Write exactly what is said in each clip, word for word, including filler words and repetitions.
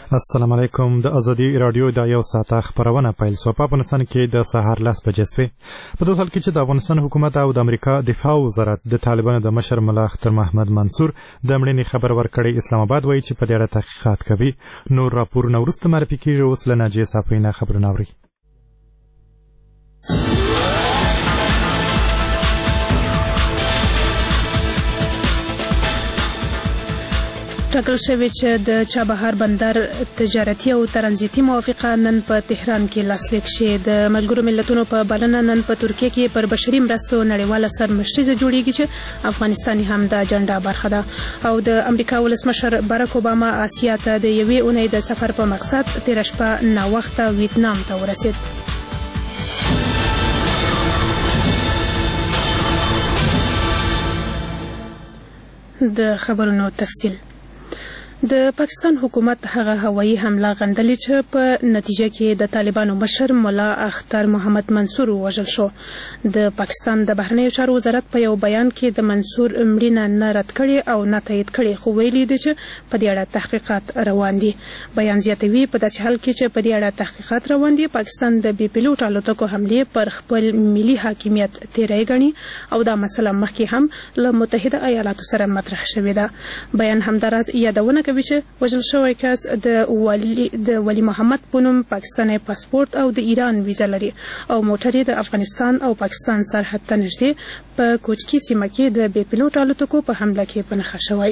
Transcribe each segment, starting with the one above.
السلام علیکم. د ازادي رادیو د یو ساعته خبرونه پیل شوه. په افغانستان کې د سهار لس بجې شوې. په دغه حال کې چې د افغانستان حکومت او د امریکا دفاع وزارت د طالبانو د مشر ملا اختر محمد منصور د مړینې خبر ورکړی، اسلام آباد وایي چې په دې اړه تحقیقات کوي. نور راپورونه وروسته معرفي کېږي. اوس له ناجیې صافۍ نه خبرونه اورئ. ټاکل شوی چې د چابهار بندر تجارتي او ترانزیتي موافقه نن په تهران کې لاسلیک شي. د ملګرو ملتونو په بلنه نن په ترکیه کې پر بشري مرستو نړیواله سرمشریزه جوړیږي چې افغانستان هم د اجنډا برخه ده. او د امریکا ولسمشر باراک اوباما آسیا ته د یوې اونۍ د سفر په مقصد تېره شپه ناوخته ویتنام ته ورسید. د خبرونو تفصیل. د پاکستان حکومت هغه هوایي حمله غندلې چې په نتیجه کې د طالبانو مشر ملا اختر محمد منصور وژل شو. د پاکستان د بهرنیو چارو وزارت په یو بیان کې د منصور مړینه نه رد کړې او نه تایید کړې، خو ویلي دي چې په دې اړه تحقیقات روان دي. بیان زیاتوي په داسې حال کې چې په دې اړه تحقیقات روان دي، پاکستان د بي پیلوټ الوتکو حملې پر خپل ملي حاکمیت تیری ګڼي او دا مسله مخکې هم له متحده ایالاتو سره مطرح شوې ده. بیان همداراز یادونه کوي چې وژل شوی کس د ولی د ولی محمد په نوم پاکستاني پاسپورت او د ایران ویزه لري او موټر د افغانستان او پاکستان سرحد ته نږدې په کوچکي سیمه کې د بي پیلوټ الوتکو په حمله کې په نښه شوی.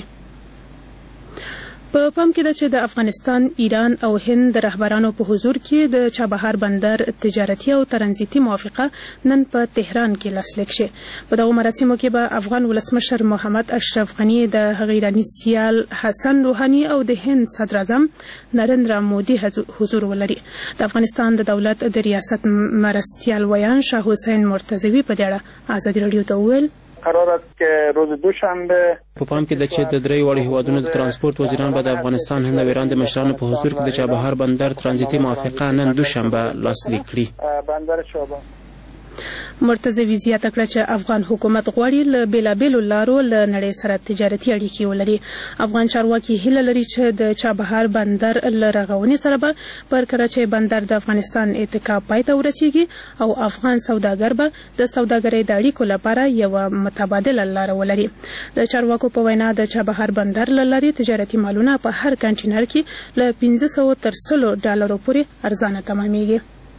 په پام کې ده چې د افغانستان، ایران او هند د رهبرانو په حضور کې د چابهار بندر تجارتي او ترانزیتي موافقه نن په تهران کې لاسلیک شي. په دغو مراسمو کې به افغان ولسمشر محمد اشرف غني، د هغه ایراني سیال حسن روحاني او د هند صدر اعظم نریندرا مودي حضور ولري. د افغانستان د دولت د ریاست مرستیال ویان شاه حسین مرتضوی په دې اړه ازادي رادیو ته وویل: قرار است که روز دوشنبه په پام کې ده چې د درې واړو هیوادونو د ترانسپورت وزیران به د افغانستان، هند او ایران د مشرانو په حضور کې د چابهار بندر ترانزیتي موافقه نن دوشنبه لاسلیک کړي. بندر شابه مرتضوی زیاته کړه چې افغان حکومت غواړي له بېلابېلو لارو له نړۍ سره تجارتي اړیکې ولري. افغان چارواکي هیله لري چې د چابهار بندر له رغونې سره به پر کراچۍ بندر د افغانستان اتکا پای ته ورسیږي او افغان سوداګر به د سوداګرۍ د اړیکو لپاره یوه متبادله لاره ولري. د چارواکو په وینا د چابهار بندر له لارې تجارتي مالونه په هر کنټینر کې له پنځه سوه تر سلو ډالرو پورې ارزانه تمامیږي.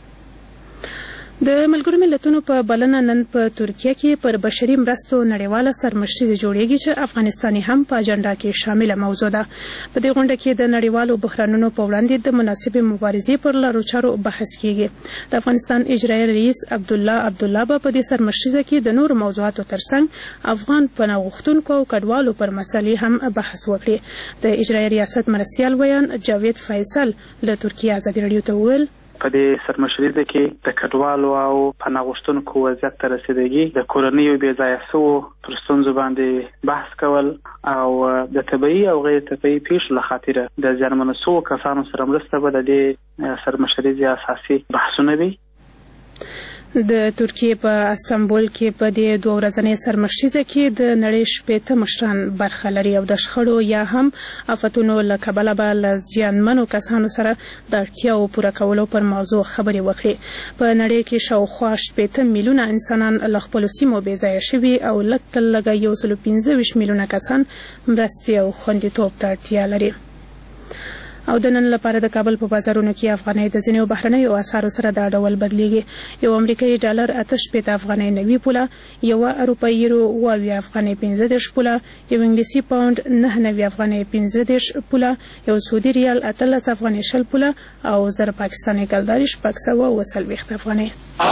د ملګرو ملتونو په بلنه نن په ترکیه کې پر بشري مرستو نړیواله سرمشریزه جوړیږي چې افغانستان هم په اجنډا کې شامله موضوع ده. په دې غونډه کې د نړیوالو بحرانونو په وړاندې د مناسبې مبارزې پر لارو چارو بحث کیږي. د افغانستان اجرایي رئیس عبدالله عبدالله به په دې سرمشریزه کې د نورو موضوعاتو ترڅنګ افغان پناه غوښتونکو او کډوالو پر مسلې هم بحث وکړي. د اجرایي ریاست مرستیال ویان جاوید فیصل له ترکیه ازادي رادیو ته وویل: په دې سرمشریزه کې د کډوالو او پناه غوښتونکو وضعیت ته رسیدګي، د کورنیو بې ځایه شوو پر ستونزو باندې بحث کول او د طبیعي او غیر طبیعي پیښو له خاطره د زیانمنو شوو کسانو سره مرسته به د دې سرمشریزې اساسي بحثونه وي. د ترکیه په استانبول کې په دې دوه ورځنۍ سرمشریزه کې د نړۍ شپېته مشران برخه لري او د شخړو یا هم آفتونو له کبله به له زیانمنو کسانو سره د اړتیاوو پوره کولو پر موضوع خبرې وکړي. په نړۍ کې شاوخوا شپېته میلیونه انسانان له خپلو سیمو بې ځایه شوي او لږ تر لږه یو سل پنځه ویشت میلیونه کسان مرستې او خوندیتوب ته اړتیا لري. او د نن لپاره د کابل په بازارونو کې افغانۍ د ځینو بهرنیو اسعارو سره دا ډول بدلیږي. یو امریکایي ډالر اته شپېته افغانۍ نوي پوله، یوه اروپایي یورو اوه اویا افغانۍ پنځه دېرش پوله، یو انګلیسي پاونډ نهه نوي افغانۍ پنځه دېرش پوله، یو سعودي ریال اتلس افغانۍ شل پوله او زر پاکستاني کلداري شپږ سوه اوه څلوېښت افغانۍ.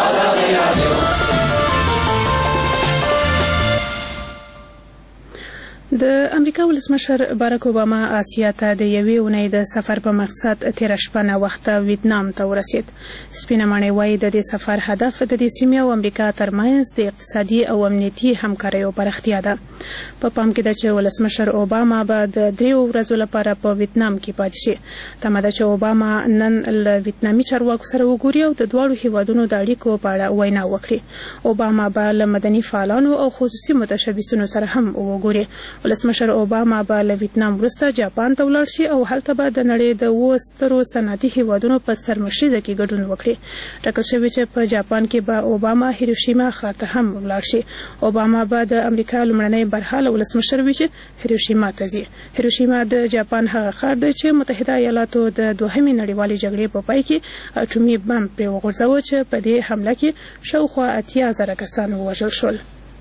د امریکا ولسمشر باراک اوباما آسیا ته د یوې اونۍ د سفر په مقصد تېره شپه ناوخته ویتنام ته ورسید. سپینه ماڼۍ وایي د دې سفر هدف د دې سیمې او امریکا ترمنځ د اقتصادي او امنیتي همکاریو پراختیا ده. په پام کې ده چې ولسمشر اوباما به د دریو ورځو لپاره په ویتنام کې پاتې شي. تمه ده چې اوباما نن له ویتنامي چارواکو سره وګوري او د دواړو هیوادونو د اړیکو په اړه وینا وکړي. اوباما به له مدني فعالانو او خصوصي متشبثینو سره هم وګوري. ولسمشر اوباما به له ویتنام وروسته جاپان ته ولاړ شي او هلته به د نړۍ د اوو سترو صنعتي هیوادونو په سرمشریزه کې ګډون وکړي. ټاکل شوی چې په جاپان کې به اوباما هیروشیما ښار ته هم ولاړ شي. اوباما به د امریکا لومړنی برحاله ولسمشر وي چې هیروشیما ته ځي. هیروشیما د جاپان هغه ښار دی چې متحده ایالاتو د دوهمې نړیوالې جګړې په پای کې اټومي بم پرې وغورځاوه چې په دې حمله کې شاوخوا اتیا زره کسان ووژل شول.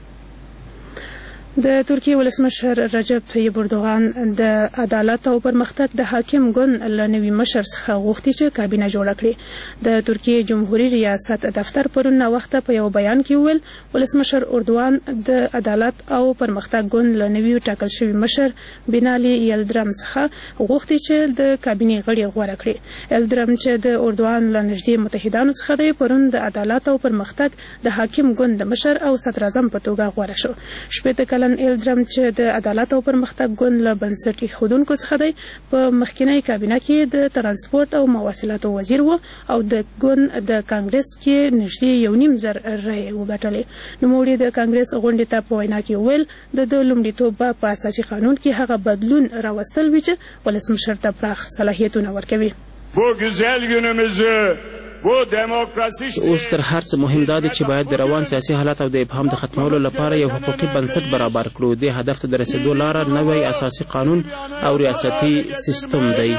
د ترکیې ولسمشر رجب طیب اردوغان د عدالت او پرمختګ د حاکم ګوند له نوي مشر څخه غوښتي چې کابینه جوړه کړي. د ترکیې جمهوریت ریاست دفتر پرون وخت په یو بیان کې وویل ولسمشر اردوغان د عدالت او پرمختګ ګوند له نوي ټاکل شوي مشر بینالي یلدرم څخه غوښتي چې د کابینې غړي غوره کړي. یلدرم چې د اردوغان له نږدې متحدانو څخه دی پرون د عدالت او پرمختګ د حاکم ګوند مشر او صدر اعظم په توګه غوره شو. شپږ ایلدرم چې د عدالت او پرمختګ ګوند له بنسټي خودونکو څخه دی په مخکینی کابینه کې د ترانسپورت او مواصلاتو وزیر و او د ګوند د کانګرس کې نږدې یو نیم زر رایې وګټلې. نوموړي د کانګرس غونډې ته په وینا کې وویل د د لومړیتوب په اساسي قانون کې هغه بدلون راوستل وي چې ولسمشر ته پراخ صلاحیتونه ورکوي. اوس تر هر څه مهم دا دی چې باید د روان سیاسي حالت او د ابهام د ختمولو لپاره یو حقوقي بنسټ برابر کړو. دې هدف ته د رسیدو لاره نوی اساسي قانون او ریاستي سیستم دی.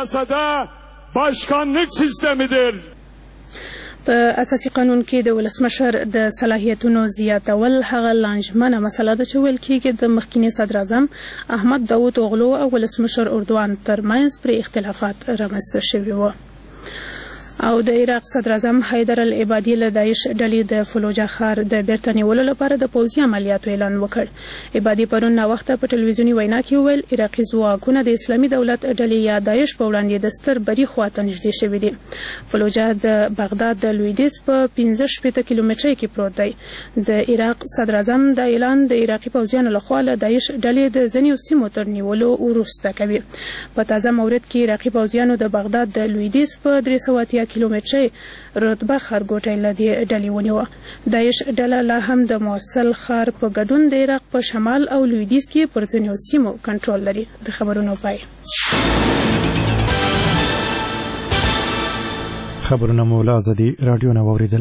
په اساسي قانون کې د ولسمشر د صلاحیتونو زیاتول هغه لانجمنه مسله ده چې ویل کېږي د مخکینی صدر اعظم احمد داود اوغلو او ولسمشر اردوغان ترمنځ پر اختلافات رامنځته شوي وو. او د عراق صدر اعظم حیدر العبادي له داعش ډلې د فلوجه ښار د بیرته نیولو لپاره د پوځي عملیاتو اعلان وکړ. عبادي پرون ناوخته په ټلویزیوني وینا کې وویل عراقي ځواکونه د اسلامي دولت ډلې یا داعش په وړاندې د ستر بري خواته نږدې شوي دي. فلوجه د بغداد د لویدیځ په پنځه شپېته کیلومترۍ کې پروت دی. د عراق صدر اعظم د اعلان د عراقي پوځیانو لخوا له داعش ډلې د ځینو سیمو تر نیولو وروسته کوي. په تازه مورد کې عراقي پوځیانو د بغداد د لویدیځ په درې سوه اتیا کیلومترۍ رتبه ښارګوټی له دې ډلې ونیوه. داعش ډله لا هم د موصل ښار په ګډون د عراق په شمال او لویدیځ کې پر ځینو سیمو کنټرول لري. د خبرونو پای. خبرونه مو له ازادي راډیو نه واوریدل.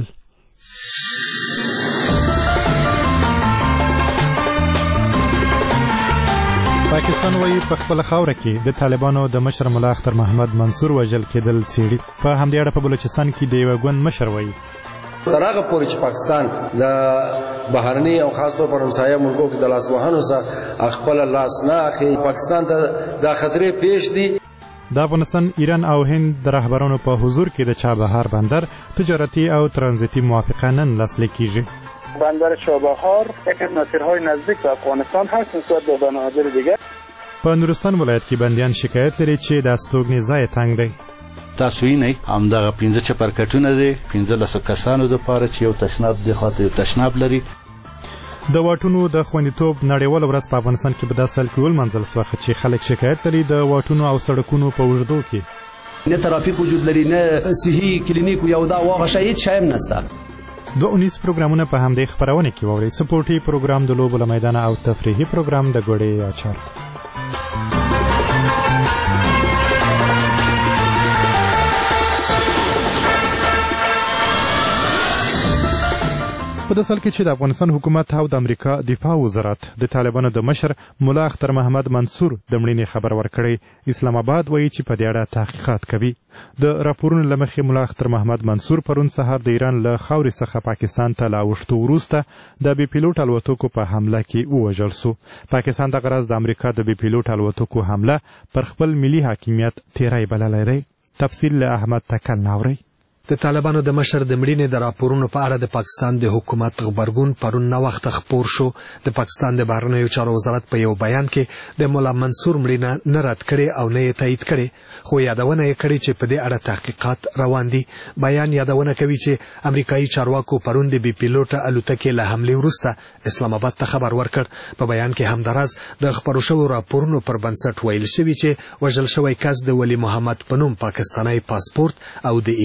پاکستان وایي په خپل خاوره کې د طالبانو د مشر ملا اختر محمد منصور وژل کېدل څېړي. په همدې اړه په بلوچستان کې د یوه ګوند مشر وایي تر هغه پورې چې پاکستان د بهرني او خاص طور پر همسایه ملکو کې د لاسوهنو څخه خپل لاس نه اخلي، پاکستان ته د خطرې پیش دي. د افغانستان، ایران او هند د رهبرانو په حضور کې د چابهار بندر تجارتی او ترانزیتي موافقه نن لاسلیک کیږي. بندر چابهار یکی از مسیرهای نزدیک به افغانستان هست نسبت به بنادر دیگر. په نورستان ولایت کې بندیان شکایت لري چې د استوګنې ځای تنګ دی. تاسو یې نه همدغه پنځه چپرکټونه دي پنځلسو کسانو دپاره چې یو تشناب دی خواته یو تشناب لري. د واټونو د خوندیتوب نړیواله ورځ په افغانستان کې په داسې حال کې ولمانځل شوه چې خلک شکایت لري د واټونو او سړکونو په اوږدو کې نه ترافیک وجود لري، نه صحي کلینیک یو دا واغه شی هیڅ شی هم نشته. دو اونیس پروګرامونه په همدې خپرونه کې واورئ. سپورټي پروګرام د لوبو له میدانه او تفریحي پروګرام د ګوړې اچار. په داسې حال کې چې د افغانستان حکومت او د امریکا دفاع وزارت د طالبانو د مشر ملا اختر محمد منصور د مړینې خبر ورکړی. اسلام آباد وایي چې په دې اړه تحقیقات کوي. د راپورونو له مخې ملا اختر محمد منصور پرون سهار د ایران له خاورې څخه پاکستان ته له اوښتو وروسته د بې پیلوټ الوتکو په حمله کې ووژل سو. پاکستان دغه ورځ د امریکا د بې پیلوټ الوتکو حمله پر خپل ملي حاکمیت تیری بللی دی. تفصیل له احمد تکل ناورئ. د طالبانو د مشر د مړینې د راپورونو په اړه د پاکستان د حکومت غبرګون پرون ناوخته خپور شو. د پاکستان د بهرنیو چارو وزارت په یو بیان کې د مولا منصور مړینه نه رد کړې او نه یې تایید کړې، خو یادونه یې کړې چې په دې اړه تحقیقات روان دي. بیان یادونه کوي چې امریکایي چارواکو پرون د بې پیلوټه الوتکې له حملې وروسته اسلام آباد ته خبر ورکړ. په بیان کې همداراز د خپرو شویو راپورونو پر بنسټ ویل شوي چې وژل شوی کس د ولی محمد په نوم پاکستاني پاسپورت او د ایران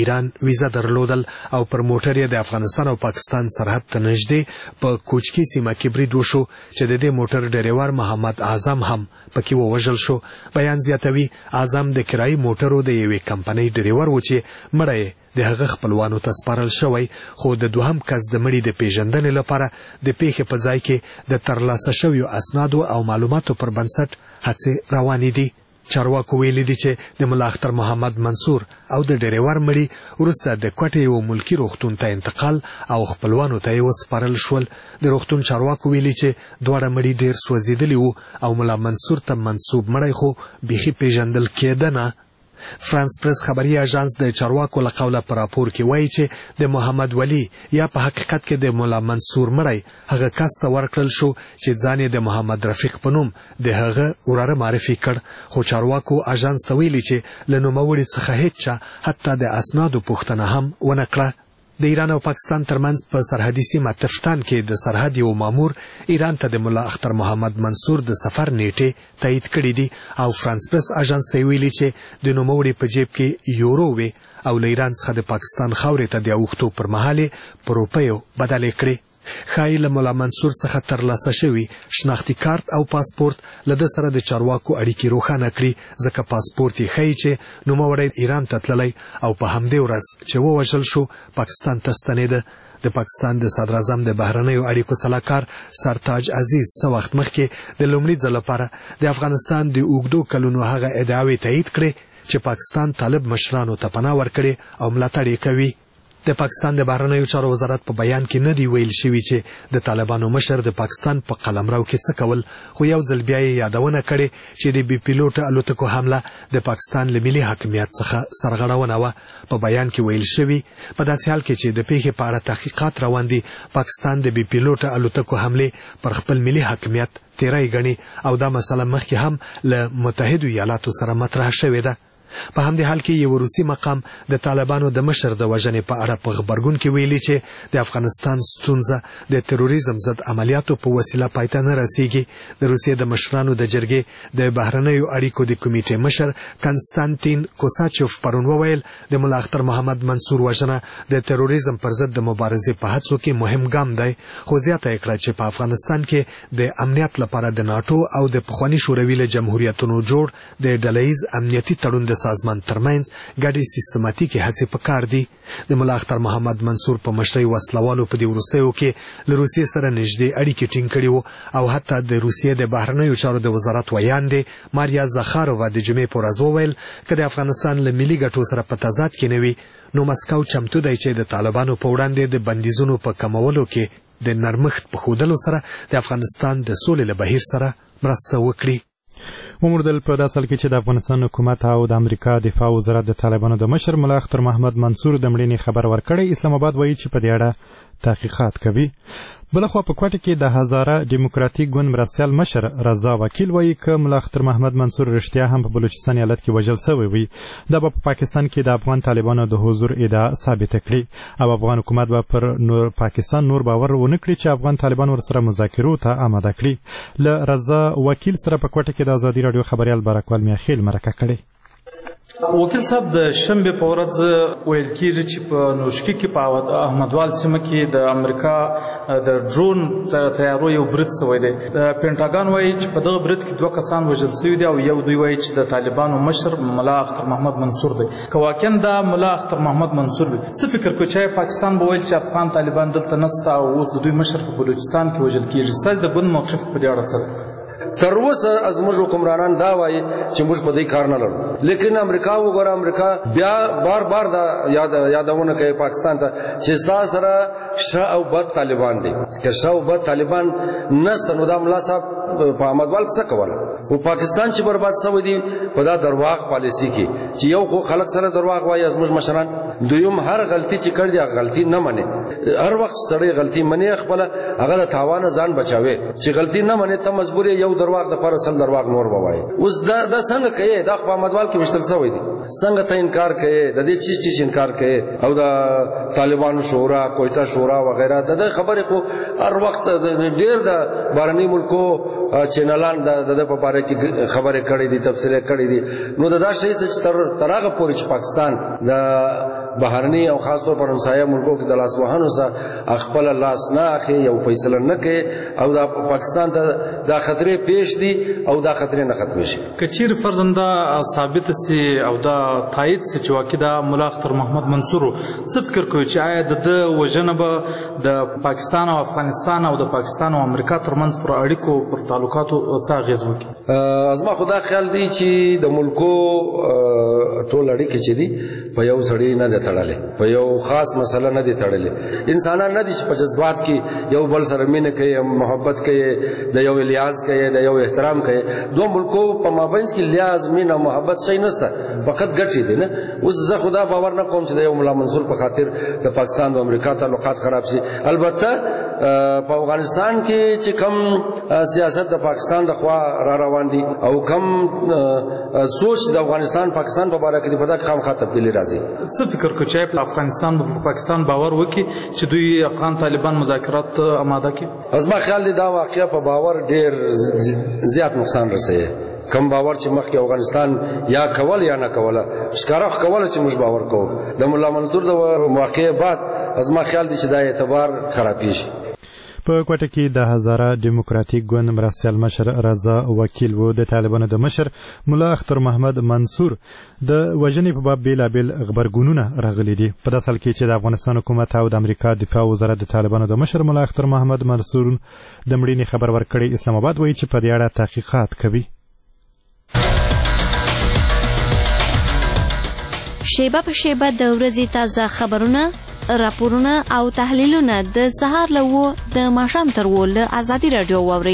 ویزه درلودل او پر موټر یې د افغانستان او پاکستان سرحد ته نږدې په کوچکي سیمه کې برید وشو چې د دې موټر ډریور محمد اعظم هم پکې ووژل شو. بیان زیاتوي اعظم د کرایي موټرو د یوې کمپنۍ ډریور و چې مړی د هغه خپلوانو ته سپارل شوی، خو د دوهم کس د مړي د پیژندنې لپاره د پیښې په ځای کې د ترلاسه شویو اسنادو او معلوماتو پر بنسټ هڅې روانې دي. چارواکو ویلي دي چې د ملا اختر محمد منصور او د ډریور مړي وروسته د کوټې یو ملکي روغتون ته انتقال او خپلوانو ته یې وسپارل شول. د روغتون چارواکو ویلي چې دواړه مړي ډیر سوځېدلي وو او ملا منصور ته منسوب مړی خو بیخي پیژندل کېده نه. فرانس پریس خبري اژانس د چارواکو له قوله په راپور کې وایي چې د محمد ولی یا په حقیقت کې د مولا منصور مړی هغه کس ته ورکړل شو چې ځان یې د محمد رفیق په نوم د هغه وراره معرفي کړ، خو چارواکو اژانس ته ویلي چې له نوموړي څخه هیڅ چا حتی د اسنادو پوښتنه هم ونه کړه. د ایران او پاکستان ترمنځ په سرحدي سیمه تفتان کې د سرحد یو مامور ایران ته د ملا اختر محمد منصور د سفر نیټه تایید کړې دي او فرانس پریس اژانس ته ویلي چې د نوموړي په جیب کې یورو وي او له ایران څخه د پاکستان خاورې ته د اوښتو پر مهال په روپیو بدلې کړې. ښایي له ملا منصور څخه ترلاسه شوي شناختي کارت او پاسپورت له ده سره د چارواکو اړیکې روښانه کړي، ځکه پاسپورت یې ښیي چې نوموړی ایران ته تللی او په همدې ورځ چې ووژل شو پاکستان ته ستنېده. د پاکستان د صدراعظم د بهرنیو اړیکو سلاکار سرتاج عزیز څه وخت مخکې د لومړي ځل لپاره د افغانستان د اوږدو کلونو هغه ادعاوې تایید کړې چې پاکستان طالب مشرانو ته پناه ورکړې او ملاتړ یې کوي. د پاکستان د بهرنیو چارو وزارت په بیان کې نه دی ویل شوی چې د طالبانو مشر د پاکستان په قلمرو کې څه کول، خو یو ځل بیا یې یادونه کړې چې د بي پیلوټ الوتکو حمله د پاکستان له ملي حاکمیت څخه سرغړونه وه. په بیان کې ویل شوی په داسې حال کې چې د پیښې په اړه تحقیقات روان دي، پاکستان د بي پیلوټ الوتکو حمله پر خپل ملي حاکمیت تیری ګڼي او دا مسله مخکې هم له متحدو ایالاتو سره مطرح شوې ده. په همدې حال کې یو روسي مقام د طالبانو د مشر د وژنې په اړه په خبرګون کې ویلي چې د افغانستان ستونزه د تروریزم ضد عملیاتو په وسیله پای ته نه رسیږي. د روسیې د مشرانو د جرګې د بهرنیو اړیکو د کمیټې مشر کنستانتین کوساچوف پرون وویل د ملا اختر محمد منصور وژنه د تروریزم پر ضد د مبارزې په هڅو کې مهم ګام دی، خو زیاته یې کړه چې په افغانستان کې د امنیت لپاره د ناټو او د پخواني شوروي له جمهوریتونو جوړ د ډلهییز امنیتي تړون د سازمان ترمنځ ګډې سیستماتیکې هڅې پکار دي. د ملا اختر محمد منصور په مشرۍ وسلوالو په دې وروستیو کې له روسیې سره نږدې اړیکې ټینګ کړي وو او حتی د روسیې د بهرنیو چارو د وزارت ویاندې ماریا زخارووا د جمعې په ورځ وویل که د افغانستان له ملي ګټو سره په تضاد کې نه وي نو مسکو چمتو دی چې د طالبانو په وړاندې د بندیزونو په کمولو کې د نرمښت په ښودلو سره د افغانستان د سولې له بهیر سره مرسته وکړي. وموردل په داسې حال کې چې د افغانستان حکومت او د امریکا دفاع وزارت د طالبانو د مشر ملا اختر محمد منصور د مړینې خبر ورکړی، اسلام آباد وایي چې په دې اړه تحقیقات کوي. بلخوا په کوټه کې د هزاره دیموکراتیک ګوند مرستیال مشر رضا وکیل وایي که ملا اختر محمد منصور رښتیا هم په بلوچستان ایالت کې وژل شوی وي دا به په پاکستان کې د افغان طالبانو د حضور ادعا ثابته کړي او افغان حکومت به پر نور پاکستان نور باور ونه کړي چې افغان طالبان ورسره مذاکرو ته آماده کړي. له رضا وکیل سره په کوټه کې د ازادي راډیو خبريال برکوال میاخیل مرکه کړې. وکیل صاحب د شنبه په ورځ ویل کېږي چې په نوشکی کې په احمدوال سیمه کې د امریکا د ډرون تیارو یو برید شوی دی. د پینټاګان وایي چې په دغه برید کې دوه کسان وژل شوي دي او یو دوی وایي چې د طالبانو مشر ملا اختر محمد منصور دی. که واقعا دا ملا اختر محمد منصور وي څه فکر کوي چې پاکستان به ویل چې افغان طالبان دلته نسته او اوس د دوی مشر په بلوچستان کې وژل کېږي؟ ستاسو د ګوند موقف په دې اړه څه دی؟ تر اوسه زموږ حکمرانان دا وایي چې موږ په دې کار نه لرو، لیکن امریکا وګوره امریکا بیا بار بار دا یاد یادونه کوي پاکستان ته چې تاسو سره ښه او بد طالبان دي. که ښه او بد طالبان نسته نو دا ملا صاحب په احمدوال څه کوله؟ خو پاکستان چې برباد شوی دی په دا درواغ پالیسي کې چې یو خو خلک سره درواغ وایي زموږ مشران، دویم هر غلطي چې کړ دی غلطي نه مني، هر وخت ستړي غلطي مني خپل هغه د تاوان ځان بچاوي چې غلطي نه مني ته مجبور یو درواغ د پر اصل درواغ نور بوای. اوس دا د څنګه کوي دا په احمدوال کې مشتل شوی دی څنګه ته انکار کوي د دې چیز چې انکار کوي او د طالبانو شورا کویتا شورا وغیرہ د خبرې کو هر وخت ډیر د بهرني ملکو چینلان د په باره کې خبرې کړې دي تفسیر کړې دي نو دا شی چې تر هغه پورې چې پاکستان د بهرني او خاص طور پر همسایه ملکو کې د لاسوهانو سره خپل لاس نه اخی یو فیصله نه کوي او دا پاکستان ته دا خطرې پیش دي او دا خطرې نه ختم شي کچیر فرزنده ثابت سي او دا تایید سي چې واقع دا مولا اختر محمد منصور څه فکر کوي چې آیا د وژنه به د پاکستان او افغانستان او د پاکستان او امریکا ترمنځ پر اړیکو پر تعلقاتو څه اغیز وکړي؟ ازما خدا خیال دی چې د ملکو ټول اړیکې چې دي په یو سړی نه دي تړلې په یو خاص مسله نه دي تړلې انسانان نه دي چې په جذبات کې یو بل سره مینه کوي محبت کوي د یو لیاز کوي د یو احترام کوي دوه ملکو په مابینځ کې لیاز مینه محبت شي نشته فقط ګټې دي نه اوس زه خدا باور نه کوم چې د یو مولا منصور په خاطر د پاکستان او امریکا تعلقات خراب شي البته په افغانستان کې چې کم سیاست د پاکستان د خوا را روان دي او کم سوچ د افغانستان پاکستان په اړه کې په دغه خام خاطر تبدیلی راځي څه فکر کوي چې په افغانستان او پاکستان باور وکړي چې دوی افغان طالبان مذاکرات آماده کړي؟ از ما خیال دی دا واقعیا په باور ډیر زیات نقصان رسوي کم باور چې مخکې افغانستان یا کول یا نه کوله ښکاره کوله چې موږ باور کوو د مولا منصور د واقعې بعد از ما خیال دی چې دا اعتبار خرابېږي په کوټه کې د هزاره ډیموکراتیک ګوند مرستیال مشر رضا وکیل و د طالبانو د مشر مولا اختر محمد منصور د وژنې په باب بیلابیل غبرګونونه راغلي دي په داسې حال کې چې د افغانستان حکومت او د امریکا دفاع وزارت د طالبانو د مشر مولا اختر محمد منصور د مړینې خبر ورکړی اسلام آباد وایي چې په دې اړه تحقیقات کوي شیبه په شیبه د ورځې تازه خبرونه راپورونه او تحلیلونه د سهار له اوه د ماښام تر اوه له ازادي راډیو واورئ.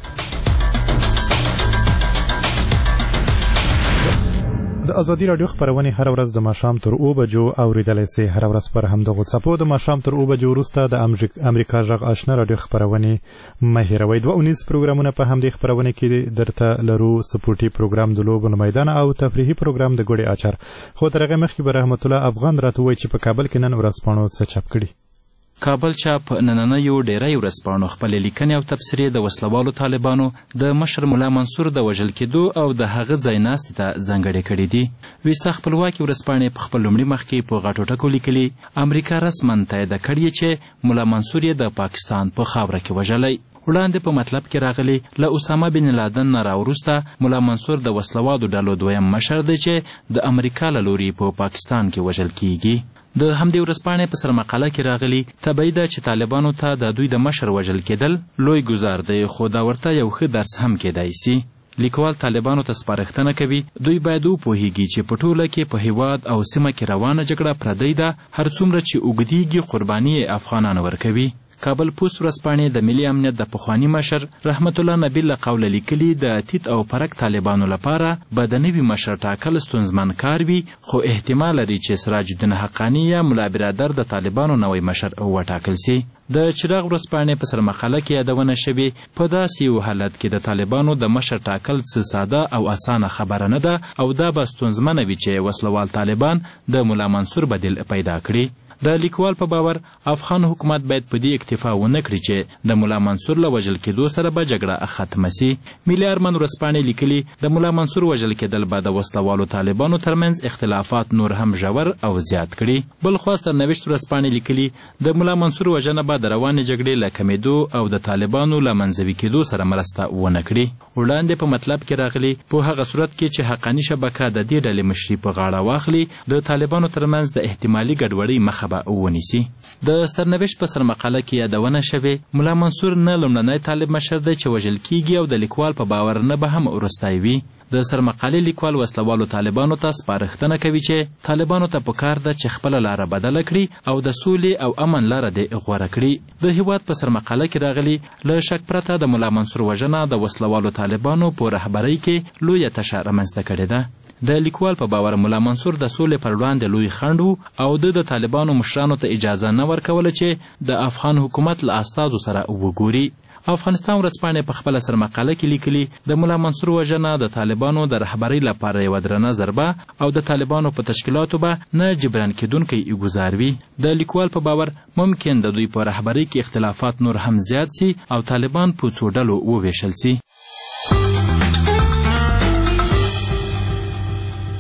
د ازادي راډیو خبرونه هر ورځ د ماښام تر اوه بجو اوریدلای شئ. هر ورځ پر همدغه څپو د ماښام تر اوه بجو وروسته د امریکا غږ آشنا راډیو خبرونه مه هېروئ. دوه اونیز پروګرامونه په همدې خبرونه کې درته لرو سپورټي پروګرام د لوبو میدان او تفریحي پروګرام د ګوړې اچار. خو تر هغه مخکې به رحمت الله افغان راته وایي چې په کابل کې نن ورځپاڼو څه چاپ کړي. کابل چاپ نننیو ډیری ورځپاڼو خپلې لیکنې او تبصرې د وسلوالو طالبانو د مشر ملا منصور د وژل کېدو او د هغه ځایناستي ته ځانګړې کړي دي. ویسه خپلواکي ورځپاڼې په خپل لومړي مخ کې په غټو ټکو لیکلي امریکا رسما تایید کړي چې ملا منصور یې د پاکستان په خاوره کې وژلی. وړاندې په مطلب کې راغلی له اسامه بن لادن نه راوروسته ملا منصور د وسلوالو ډلو دویم مشر دی چې د امریکا له لوري په پاکستان کې وژل کیږي. د همدې ورځپاڼې په سرمقاله کې راغلي طبیعي ده چې طالبانو ته د دوی د مشر وژل کېدل لوی ګزار دی خو دا ورته یو ښه درس هم کېدای سي. لیکوال طالبانو ته سپارښتنه کوي دوی باید وپوهیږي چې په ټوله کې په هیواد او سیمه کې روانه جګړه پردی ده هر څومره چې اوږدیږي قرباني افغانان ورکوي. کابل پوسټ ورځپاڼې د ملي امنیت د پخواني مشر رحمت الله نبی له قوله لیکلي د تیت او پرک طالبانو لپاره به د نوي مشر ټاکل ستونزمن کار وي خو احتمال لري چې سراج الدین حقانی یا ملا برادر د طالبانو نوی مشر وټاکل سي. د چراغ ورځپاڼې په سرمقاله کې یادونه شوې په داسې یو حالت کې د طالبانو د مشر ټاکل څه ساده او اسانه خبره نه ده او دا به ستونزمنه وي چې وسلوال طالبان د ملا منصور بدیل پیدا کړي. د لیکوال په باور افغان حکومت باید په دې اکتفا ونه کړي چې د ملا منصور له وژل کېدو سره به جګړه ختمه سي. ملي ارمن ورځپاڼې لیکلي د ملا منصور وژل کېدل به د وسلوالو طالبانو ترمنځ اختلافات نور هم ژور او زیات کړي. بلخوا سرنوشت ورځپاڼې لیکلي د ملا منصور وژنه به د روانې جګړې له کمېدو او د طالبانو له منځوي کېدو سره مرسته ونه کړي. وړاندې په مطلب کې راغلي په هغه صورت کې چې حقاني شبکه د دې ډلې مشري په غاړه واخلي د طالبانو ترمنځ د احتمالي ګډوډۍ مخه ونیسي. د سرنوشت په سرمقاله کې یادونه شوې ملا منصور نه لومړنی طالب مشر دی چې وژل کیږي او د لیکوال په باور نه به هم وروستی وي. د سرمقالې لیکوال وسلوالو طالبانو ته سپارښتنه کوي چې طالبانو ته پکار ده چې خپله لاره بدله کړي او د سولې او امن لاره دې غوره کړي. د هیواد په سرمقاله کې راغلي له شک پرته د ملا منصور وژنه د وسلوالو طالبانو په رهبرۍ کې لویه تشه رامنځته کړې ده. د لیکوال په باور ملا منصور د سولې پر وړاندې لوی خنډ و او د طالبانو مشرانو ته اجازه نه ورکوله چې د افغان حکومت له استازو سره وګوري. افغانستان ورځپاڼې په خپله سرمقاله کې لیکلي د ملا منصور وژنه د طالبانو د رهبرۍ لپاره یوه درنه ضربه او د طالبانو په تشکیلاتو به نه جبران کېدونکی ګزار وي. د لیکوال په باور ممکن د دوی په رهبرۍ کې اختلافات نور هم زیات سي او طالبان په څو ډلو وویشل سي.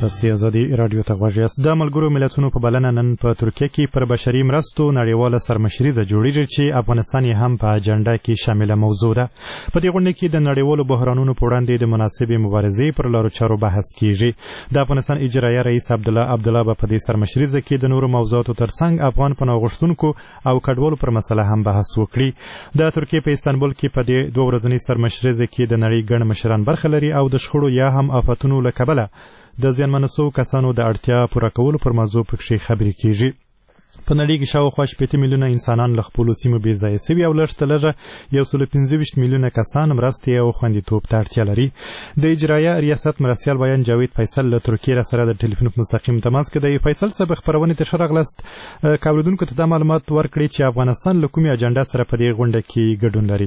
تاسو ازادي رادیو ته غوږ یاست. د ملګرو ملتونو په بلنه نن په ترکیه کې پر بشري مرستو نړیواله سرمشریزه جوړیږي چې افغانستان یې هم په اجنډا کې شامله موضوع ده. په دې غونډه کې د نړیوالو بحرانونو په وړاندې د مناسبې مبارزې پر لارو چارو بحث کیږي. د افغانستان اجرایه رئیس عبدالله عبدالله به په دې سرمشریزه کې د نورو موضوعاتو ترڅنګ افغان پناه غوښتونکو او کډوالو پر مسله هم بحث وکړي. د ترکیه په استانبول کې په دې دوه ورځنۍ سرمشریزه کې د نړۍ ګڼ مشران برخه لري او د شخړو یا هم آفتونو له کبله د زیانمنو سوو کسانو د اړتیا پوره کولو پر موضوع پکښې خبرې کیږي. په نړۍ کې شاوخوا شپېته میلیونه انسانان له خپلو سیمو بې ځایه سوي او لږ تر لږه یو سل پنځه ویشت میلیونه کسان مرستې او خوندیتوب ته اړتیا لري. د اجرایه ریاست مرستیال ویان جاوید فیصل له ترکیې سره د ټلیفون په مستقیم تماس کې دی. فیصل صاحب خپرونې ته ښه راغلاست. که اورېدونکو ته دا معلومات ورکړئ چې افغانستان له کومې اجنډا سره په دې غونډه کې ګډون لري.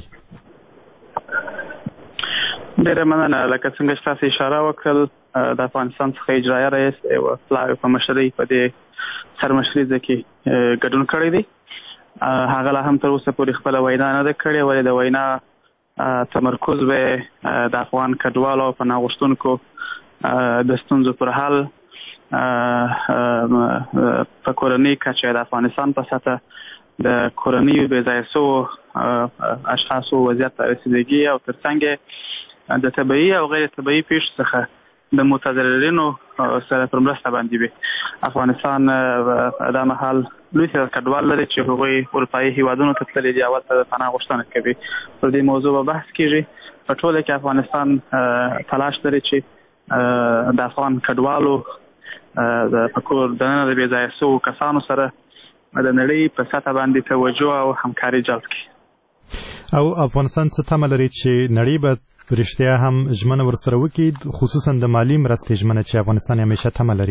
ډېره مننه. لکه څنګه چې تاسو اشاره وکړل، د افغانستان څخه اجرایه رئیس یوه پلاوي په مشرۍ په دې سرمشریزه کې ګډون کړی دی. هغه لا هم تر اوسه پورې خپله وینا نه ده کړې، ولې د وینا تمرکز به د افغان کډوالو او پناه غوښتونکو د ستونزو پر حل په کورنۍ کچه د افغانستان په سطح د کورنیو بې ځایه سوو اشخاصو وضعیت ته رسیدګي او ترڅنګ د طبیعي او غیر طبیعي پیښو څخه د متضررینو سره پر مرسته باندې وي. افغانستان دا مهال لوی کډوال لري چې هغوی اروپایي هیوادونو ته تللي دي او هلته پناه غوښتنه کوي. پر دې موضوع به بحث کیږي. په ټوله کې افغانستان تلاش لري چې د افغان کډوالو په کور دننه د بې ځایه سوو کسانو سره د نړۍ په سطح باندې توجه او همکاري جلب کړي. او افغانستان څه تمه لري چې نړۍ به رښتیا هم ژمنه ورسره وکړي، خصوصا د مالي مرستې ژمنه چې افغانستان همیشه تمه لري؟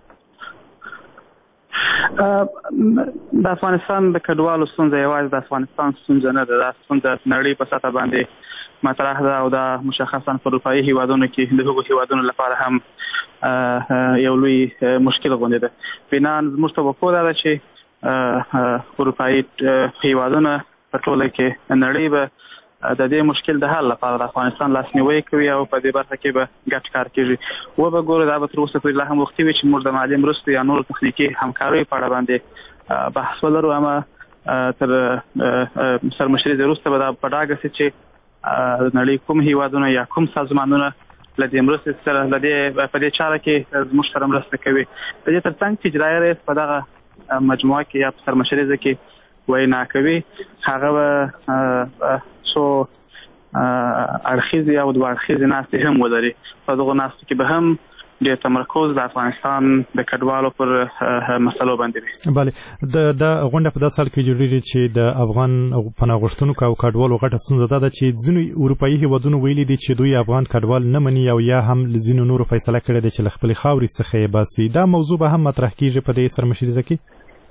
د افغانستان د کډوالو ستونزه یوازې د افغانستان ستونزه نه ده، دا ستونزه نړۍ په سطح باندې مطرح ده او دا مشخصا په اروپایي هیوادونو کې د هغو هیوادونو لپاره هم یو لوی مشکل غوندې ده. بنا زموږ توقع دا ده چې اروپایي هیوادونه په ټوله کې نړۍ به د دې مشکل د حل لپاره د افغانستان لاسنیوی کوي او په دې برخه کې به ګډ کار کیږي. و به ګورو دا به تر اوسه پورې لا هم وختي وي چې موږ د مالي مرستو یا نورو تخنیکي همکاریو په اړه باندې بحث ولرو، اما تر سرمشریزې وروسته به دا په ډاګه سي چې د نړۍ کوم هیوادونه یا کوم سازمانونه له دې مرستې سره له دې په دې چاره کې زموږ سره مرسته کوي. د دې ترڅنګ چې اجرایه رئیس په دغه مجموعه کې یا په سرمشریزه کې وینا کوي، هغه به څو اړخیزې او دوه اړخیزې ناستې هم ولري. په دغو ناستو کې به هم ډېر تمرکز د افغانستان د کډوالو پر مسلو باندې وي. بله، دا غونډه په داسې حال کې جوړېږي چې د افغان پناه غوښتونکو او کډوالو غټه ستونزه دا ده چې ځینو اروپایي هیوادونو ویلي دي چې دوی افغان کډوال نه مني او یا هم ځینو نورو فیصله کړې ده چې له خپلې خاورې څخه یې باسي. دا موضوع به هم مطرح کېږي په دې سرمشریزه کې؟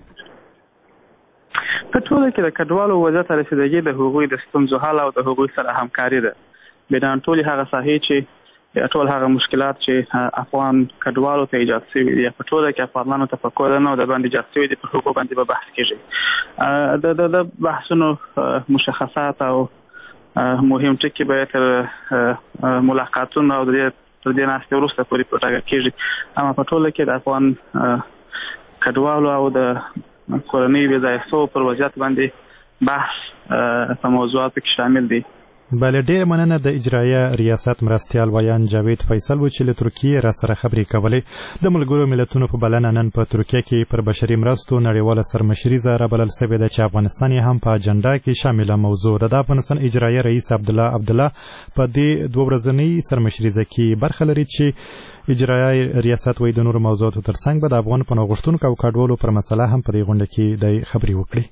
په ټوله کې د کډوالو وضعیت ته رسیدګي د هغوی د ستونزو حل او د هغوی سره همکاري ده. بنان ټولې هغه ساحې چې ټول هغه مشکلات چې افغان کډوالو ته ایجاد شوي دي یا په ټوله کې افغانانو ته په کورنه او د باندې ایجاد شوي دي، پر هغو باندې به بحث کېږي. د بحثونو مشخصات او مهم ټکي به تر ملاقاتونو او د تر دې ناستې وروسته پورې په ټاګه کېږي. اما په ټوله کې د افغان کډوالو او د کورنۍ بې ځایه سوو پر وضعیت باندې بحث په موضوعاتو کې شامل دی. بله، ډېره مننه. د اجرایه ریاست مرستیال ویان جاوید فیصل و چې له ترکیې را سره خبرې کولې. د ملګرو ملتونو په بلنه نن په ترکیه کې پر بشري مرستو نړیواله سرمشریزه رابلل سوې ده چې افغانستان یې هم په اجنډا کې شامله موضوع ده. د افغانستان اجرایه رئیس عبدالله عبدالله په دې دوه ورځنۍ سرمشریزه کې برخه لري چې اجرایه ریاست وایي د نورو موضوعاتو ترڅنګ به د افغان پناه غوښتونکو او کډوالو پر مسله هم په دې غونډه کې د خبرې وکړي.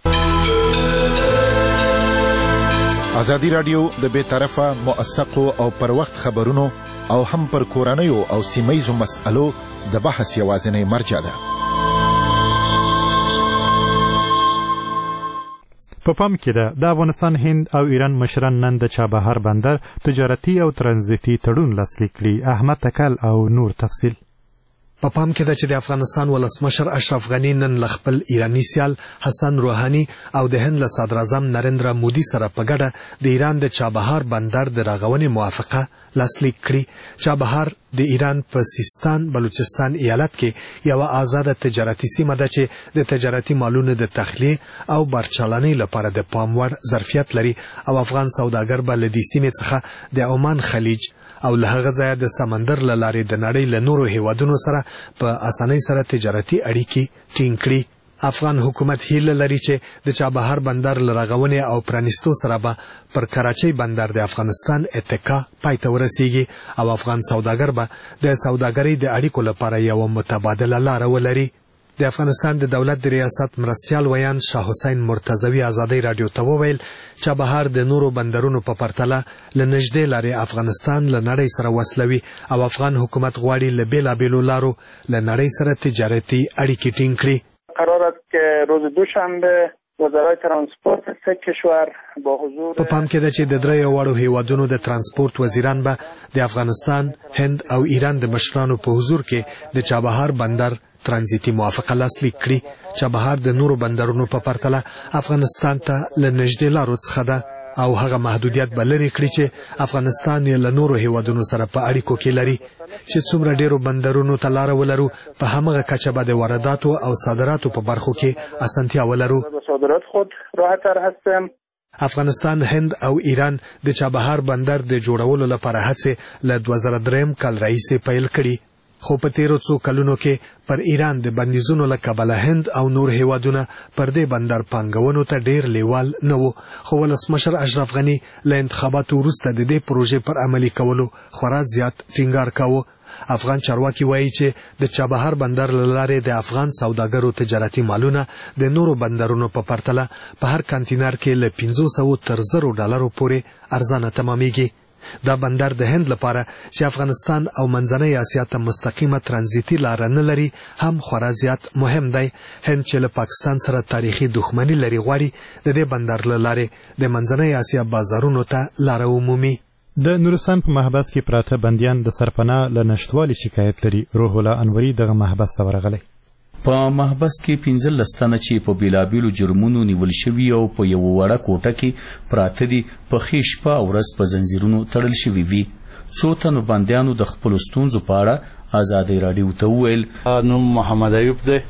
ازادي راډیو د بې طرفه موثقو او پر وخت خبرونو او هم پر کورنیو او سیمهیزو مسألو د بحث یوازینی مرجع ده. په پام کې ده د افغانستان، هند او ایران مشران نن د چابهار بندر تجارتي او ترانزیتي تړون لاسلیک کړي. احمد تکل او نور تفصیل. په پام کې ده چې د افغانستان ولسمشر اشرف غنی نن ل خپل ایرانی سیال حسن روحانی او د هند له صدر اعظم نریندرا مودي سره په ګډه د ایران د چابهار بندر د راغونې موافقه لاسلیک کړي. چابهار د ایران په سیستان بلوچستان ایالت کې یو آزاد تجارتي سیمه ده چې د تجارتي مالونو د تخلیه او برچلانۍ لپاره د پام وړ ظرفیت لري او افغان سوداګر به له دې سیمې څخه د عمان خلیج او له هغه ځایه د سمندر له لارې د نړۍ له نورو هیوادونو سره په اسانۍ سره تجارتي اړیکې ټینګ کړي. افغان حکومت هیله لري چې د چابهار بندر له رغونې او پرانیستو سره به پر کراچۍ بندر د افغانستان اتکا پای ته ورسیږي او افغان سوداګر به د سوداګرۍ د اړیکو لپاره یو متبادله لاره ولري. د افغانستان د دولت د ریاست مرستیال ویان شاه حسین مرتضوی ازادۍ رادیو ته وویل چابهار د نورو بندرونو په پرتله له نږدې لارې افغانستان له نړۍ سره وصلوي او افغان حکومت غواړي له بېلابېلو لارو له نړۍ سره تجارتي اړیکې ټینګ کړي. قرار است که روز دوشنبه وزرای ترانسپورت سه کشور با حضور په پام کې ده چې د دریو واړو هیوادونو د ترانسپورت وزیران به د افغانستان، هند او ایران د مشرانو په حضور کې د چابهار بندر ترانزیتي موافقه لاسلیک کړي. چابهار د نورو بندرونو په پرتله افغانستان ته له نږدې لارو څخه ده او هغه محدودیت به لرې کړي چې افغانستان یې له نورو هیوادونو سره په اړیکو کې لري. چې څومره ډیرو بندرونو ته لاره ولرو په همغه کچه به د وارداتو او صادراتو په برخو کې اسانتیا ولرو. صادرات خود راحت‌تر هستیم. افغانستان، هند او ایران د چابهار بندر د جوړولو لپاره هڅې له دوه زره درې کال راهیسې پیل کړي، خو په تیرو څو کلونو کې پر ایران د بندیزونو له کبله هند او نور هیوادونه پر دې بندر پانګونو ته ډیر لیوال نه وو. خو ولسمشر اشرف غنی له انتخاباتو وروسته د دې پروژې پر عملي کولو خورا زیات ټینګار کاوه. افغان چارواکي وایي چې د چابهار بندر له لارې د افغان سوداګرو تجارتي مالونه د نورو بندرونو په پرتله په هر کانتینر کې له پنځه سوه تر زرو ډالرو پورې ارزانه تمامیږي. دا بندر د هند لپاره چې افغانستان او منځنۍ اسیا ته مستقیمه ترانزیتي لاره نه لري هم خورا زیات مهم دی. هند چې له پاکستان سره تاریخي دښمني لري غواړي د دې بندر له لارې د منځنۍ اسیا بازارونو ته لاره ومومي. د نورستان په محبس کې پراته بندیان د سرپناه له نشتوالي شکایت لري. روح الله انوري دغه محبس ته ورغلی. په محبس کې پنځلس تنه چې په بیلابیلو جرمونو نیول شوي او په یو وړه کوټه کې پراته دي په ښې شپه او ورځ په زنځیرونو تړل شوي وي. څو تنو بندیانو د خپلو ستونزو په اړه ازادۍ راډیو ته وویل. نوم محمد ایوب دی،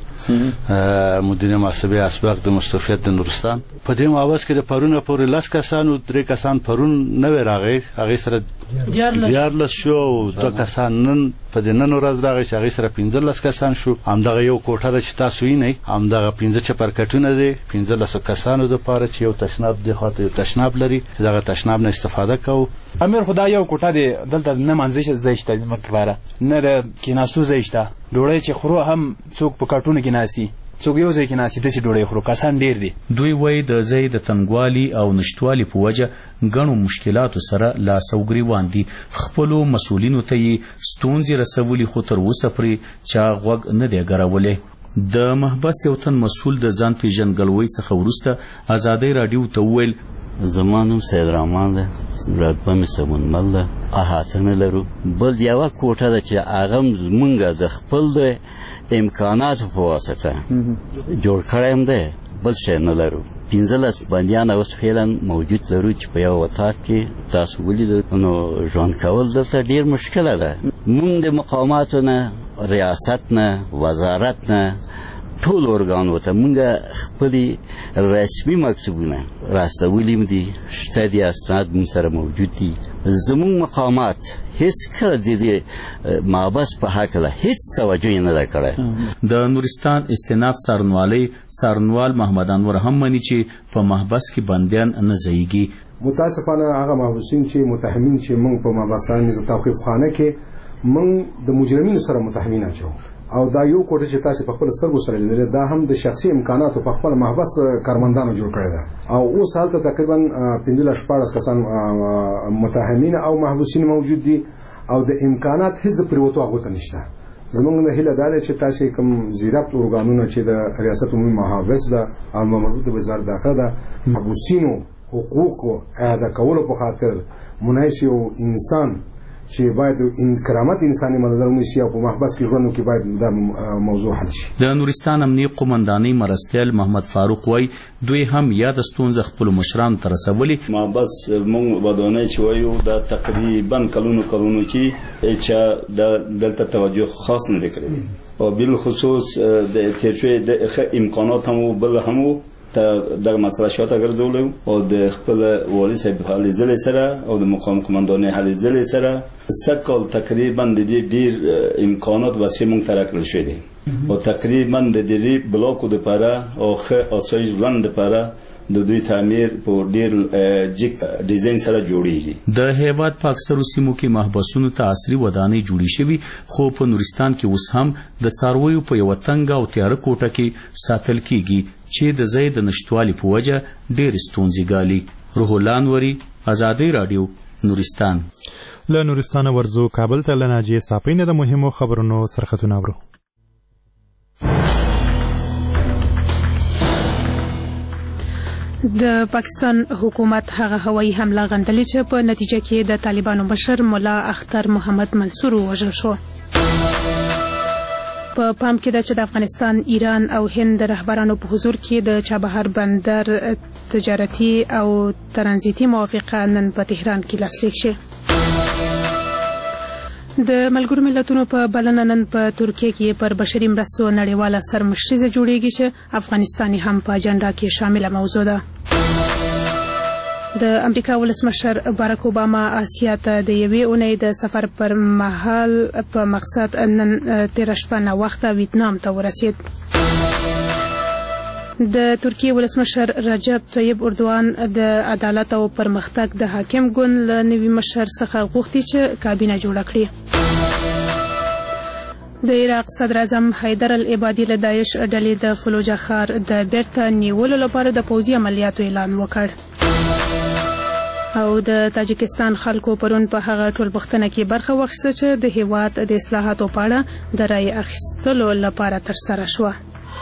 مدیر محاسبې اسباق د مستوفیت د نورستان. په دې محبس کې د پرونه پورې لس کسان او درې کسان پرون نوی راغی، هغې سره دیارلس شو او دوه کسان نن په دې نن ورځ راغی چې هغې سره پنځلس کسان شو. همدغه یو کوټه ده چې تاسو وینئ، همدغه پنځه چپرکټونه دی پنځلسو کسانو دپاره چې یو تشناب دې خواته یو تشناب لري چې دغه تشناب نه استفاده کوو. امیر خدا یو کوټه دی دلته نه منځش ځای شته زموږ لپاره، نه د کېناستو ځای شته. ډوډۍ چې خورو هم څوک په کاټونه کې ناستي، څوک یو ځای کې ناستي، داسې ډوډۍ خورو. کسان ډېر دي. دوی وایي د ځای د تنګوالي او نشتوالي په وجه ګڼو مشکلاتو سره لاس او ګریوان دي. خپلو مسؤلینو ته یې ستونزې رسولي خو تر اوسه پرې چا غوږ نه دی ګرولی. د محبس یو تن مسؤل د ځان پېژندګلوۍ څخه وروسته ازادۍ راډیو ته وویل زما نوم سید رحمان ده، رتبه مې سمونمل ده، احاطه نه لرو. بل یوه کوټه ده چې هغه زمونږ د خپل د امکاناتو په واسطه جوړ کړی هم دی، بل شی نه لرو. پنځلس بندیان اوس فعلا موجود لرو چې په یو اتاق کې تاسو ولیدل. نو ژوند کول دلته ډېر مشکله ده. مونږ د مقاماتو نه، ریاست نه، وزارت نه، ټول ارګانو ته مونږ خپلې رسمي مکتوبونه راستولي دي، شته دي، اسناد مونږ سره موجود دي. زمونږ مقامات هیڅکله د دې محبس په هکله هیڅ توجه یې نه ده کړې. د نورستان استیناف څارنوالۍ څارنوال محمد انور هم مني چې په محبس کې بندیان نه ځایږي. متاسفانه هغه محبوسین چې متهمین چې مونږ په محبسخانه توقیف خانه کې مونږ د مجرمینو سره متهمین اچوو، او دا یو کوټه چې تاسو په خپل سترګو سره لیدل دا هم د شخصي امکاناتو په خپل محبس کارمندانو جوړ کړی ده. او اوس هلته تقریبا پنځلس شپاړس کسان متهمین او محبوسین موجود دي او د امکانات هیڅ د پریوتو هغو ته نشته. زمونږ د هیله دا ده چې تاسو کوم زیربط ارګانونه چې د ریاست عمومي محافظ ده او مربوط وزارت داخله ده محبوسینو حقوقو اعاده کولو په خاطر مناسب انسان چې باید کرامت انساني مدد ونشي او په محبس کې ژوند وکړي، باید دا موضوع حل شي. د نورستان امنیه قومندانۍ مرستیال محمد فاروق وای دوی هم یاد ستونزه خپل مشران تر رسولي. محبس مونږ ودانه چې وایو دا تقریبا کلونو کلونو کې چې د دلته توجه خاص نه کړی او بل خصوص د تیرشوی د امکانات هم بل هم ته د مسله شاته ګرځول او د خپل والي صاحب حالي ځل سره او د مقام قومندانۍ حالي ځل سره سکل تقریبا د دې ډیر امکانات واسه مونږ تر کړل شوی دي او تقریبا د دې بلاکو د پاره او خه اسایش لاند لپاره د دوی تعمیر په ډیر جیک ډیزاین سره جوړیږي. د هیواد په اکثرو سیمو کې محبسونو ته عصري ودانۍ جوړې شوي، خو په نورستان کې اوس هم د څارویو په یو تنګ او تیاره کوټه کې ساتل کیږي چې د ځای د نشټوالي په وجه ډېر ستونزې ګالي. روح الله انوري، ازادي رادیو، نورستان. له نورستانه ورځو کابل ته. له ناجیې صافۍ نه د مهمو خبرونو سرخطونه اورو. د پاکستان حکومت هغه هوایي حمله غندلې چې په نتیجه کې د طالبانو مشر مولا اختر محمد منصور ووژل شو. په پام کې ده چې د افغانستان، ایران او هند رهبرانو په حضور کې د چابهار بندر تجارتي او ترانزیتي موافقه نن په تهران کې لاسلیک شي. د ملګرو ملتونو په بلنه نن په ترکیه کې پر بشري مرستو نړیواله سرمشریزه جوړیږي چې افغانستان هم په اجنډا کې شامله موضوع ده. د امریکا ولسمشر باراک اوباما آسیا ته د یوې اونۍ د سفر پر مهال په مقصد نن تېره شپه ناوخته ویتنام ته ورسید. د ترکیه ولسمشر رجب طیب اردوان د عدالت او پرمختګ د حاکم ګوند له نوي مشر څخه غوښتي چې کابینه جوړه کړي. د عراق صدر اعظم حیدر العبادي له داعش ډلې د فلوجه ښار د بیرته نیولو لپاره د پوځي عملیاتو اعلان وکړ. او د تاجکستان خلکو پرون په هغه ټولبښتنه کې برخه واخیسته چې د هیواد د اصلاحاتو په اړه د رایې اخیستلو لپاره ترسره شوه.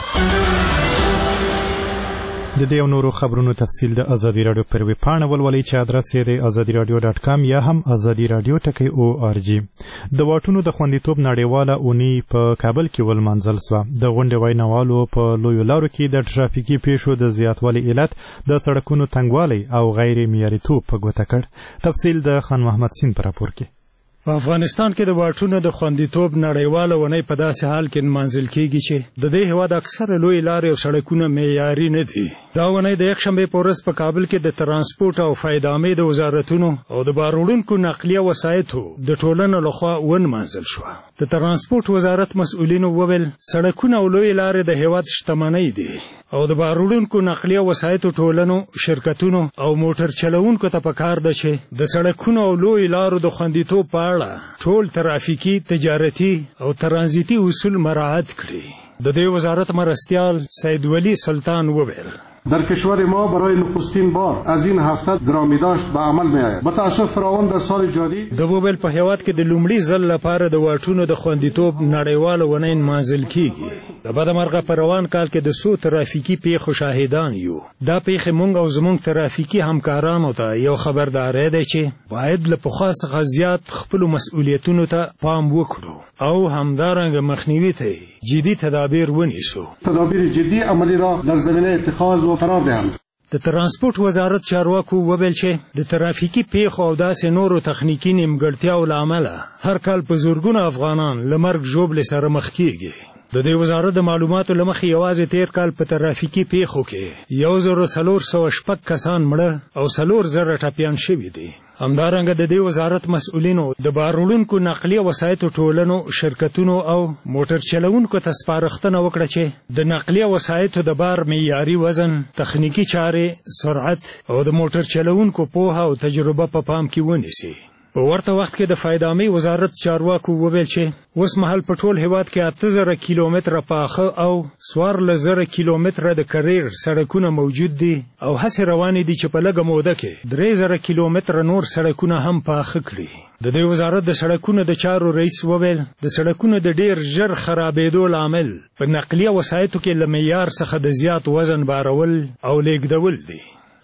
د دې او نورو خبرونو تفصیل د ازادي رادیو پر ویب پاڼه ولولئ چې ادرس یې د ازادي رادیو ډاټ کام یا هم ازادي رادیو ټکی او آر جی. د واټونو د خوندیتوب نړیواله اونۍ په کابل کې ولمانځل سوه. د غونډې ویناوالو په لویو لارو کې د ټرافیکي پیښو د زیاتوالي علت د سړکونو تنګوالی او غیر معیاريتوب په ګوته کړ. تفصیل د خان محمد سین په راپور کې. په افغانستان کې د واټونو د خوندیتوب نړیواله اونۍ په داسې حال کې نمانځل کیږي چې د دې هېواد اکثره لوی لارې او سړکونه معیاري نه دي. دا اونۍ د یکشنبې په ورځ په کابل کې د ترانسپورټ او فایدامې د وزارتونو او د بار وړونکو نقلیه وسایطو د ټولنو لخوا ونمانځل شوه. د ترانسپورټ وزارت مسؤلینو وویل سړکونه او لوی لارې د هېواد شتمنۍ دي او د بار وړونکو نقلیه وسایطو ټولنو، شرکتونو او موټر چلوونکو ته پکار ده چې د سړکونو او لوی لارو د خوندیتوب په اړه ټول ترافیکي، تجارتي او ترانزیتي اصول مراعات کړي. د دې وزارت مرستیال سید ولی سلطان وویل در کشور ما برای نخستین بار از این هفته گرامی داشت به عمل می آید. متاسف فراوان در سال جاری د وویل په هیواد کې د لومړي ځل لپاره د واټونو د خوندیتوب نړیواله اونۍ نمانځل کیږي. د بدمرغه په روان کال کې د څو ترافیکي پیښو شاهدان یو. دا پیښې موږ او زموږ ترافیکي همکارانو ته یو خبرداری دی چې باید له پخوا څخه زیات خپلو مسؤلیتونو ته پام وکړو او همدارنګه مخنیوي ته جدي تدابیر ونیسو. تدابیر جدی عملی را در زمینه اتخاذ و قرار دهند. د ترانسپورټ وزارت چارواکو وویل چې د ترافیکي پیښو او داسې نورو تخنیکي نیمګړتیاو له امله هر کال په زرګونه افغانان له مرګ ژوبلې سره مخ کیږي. د دې وزارت د معلوماتو له مخې یوازې تیر کال په ترافیکي پیښو کې یو زر څلور سوه شپږ کسان مړه او څلور زره ټپیان شوي دي. همدارنګه د دې وزارت مسؤلینو د بار وړونکو نقلیه وسایطو ټولنو، شرکتونو او موټر چلوونکو ته سپارښتنه وکړه چې د نقلیه وسایطو د بار معیاري وزن، تخنیکي چارې، سرعت او د موټر چلوونکو پوهه او تجربه په پام کې ونیسي. په ورته وخت کې د فایدامې وزارت چارواکو وویل چې اوس مهال په ټول هیواد کې اته زره کیلومتره پاخه او څوارلس زره کیلومتره د کریر سړکونه موجود دي او هڅې روانې دي چې په لږه موده کې درې زره کیلومتره نور سړکونه هم پاخه کړي. د دې وزارت د سړکونو د چارو رئیس وویل د سړکونو د ډیر ژر خرابېدو لامل په نقلیه وسایطو کې له معیار څخه د زیات وزن بارول او لیږدول دي.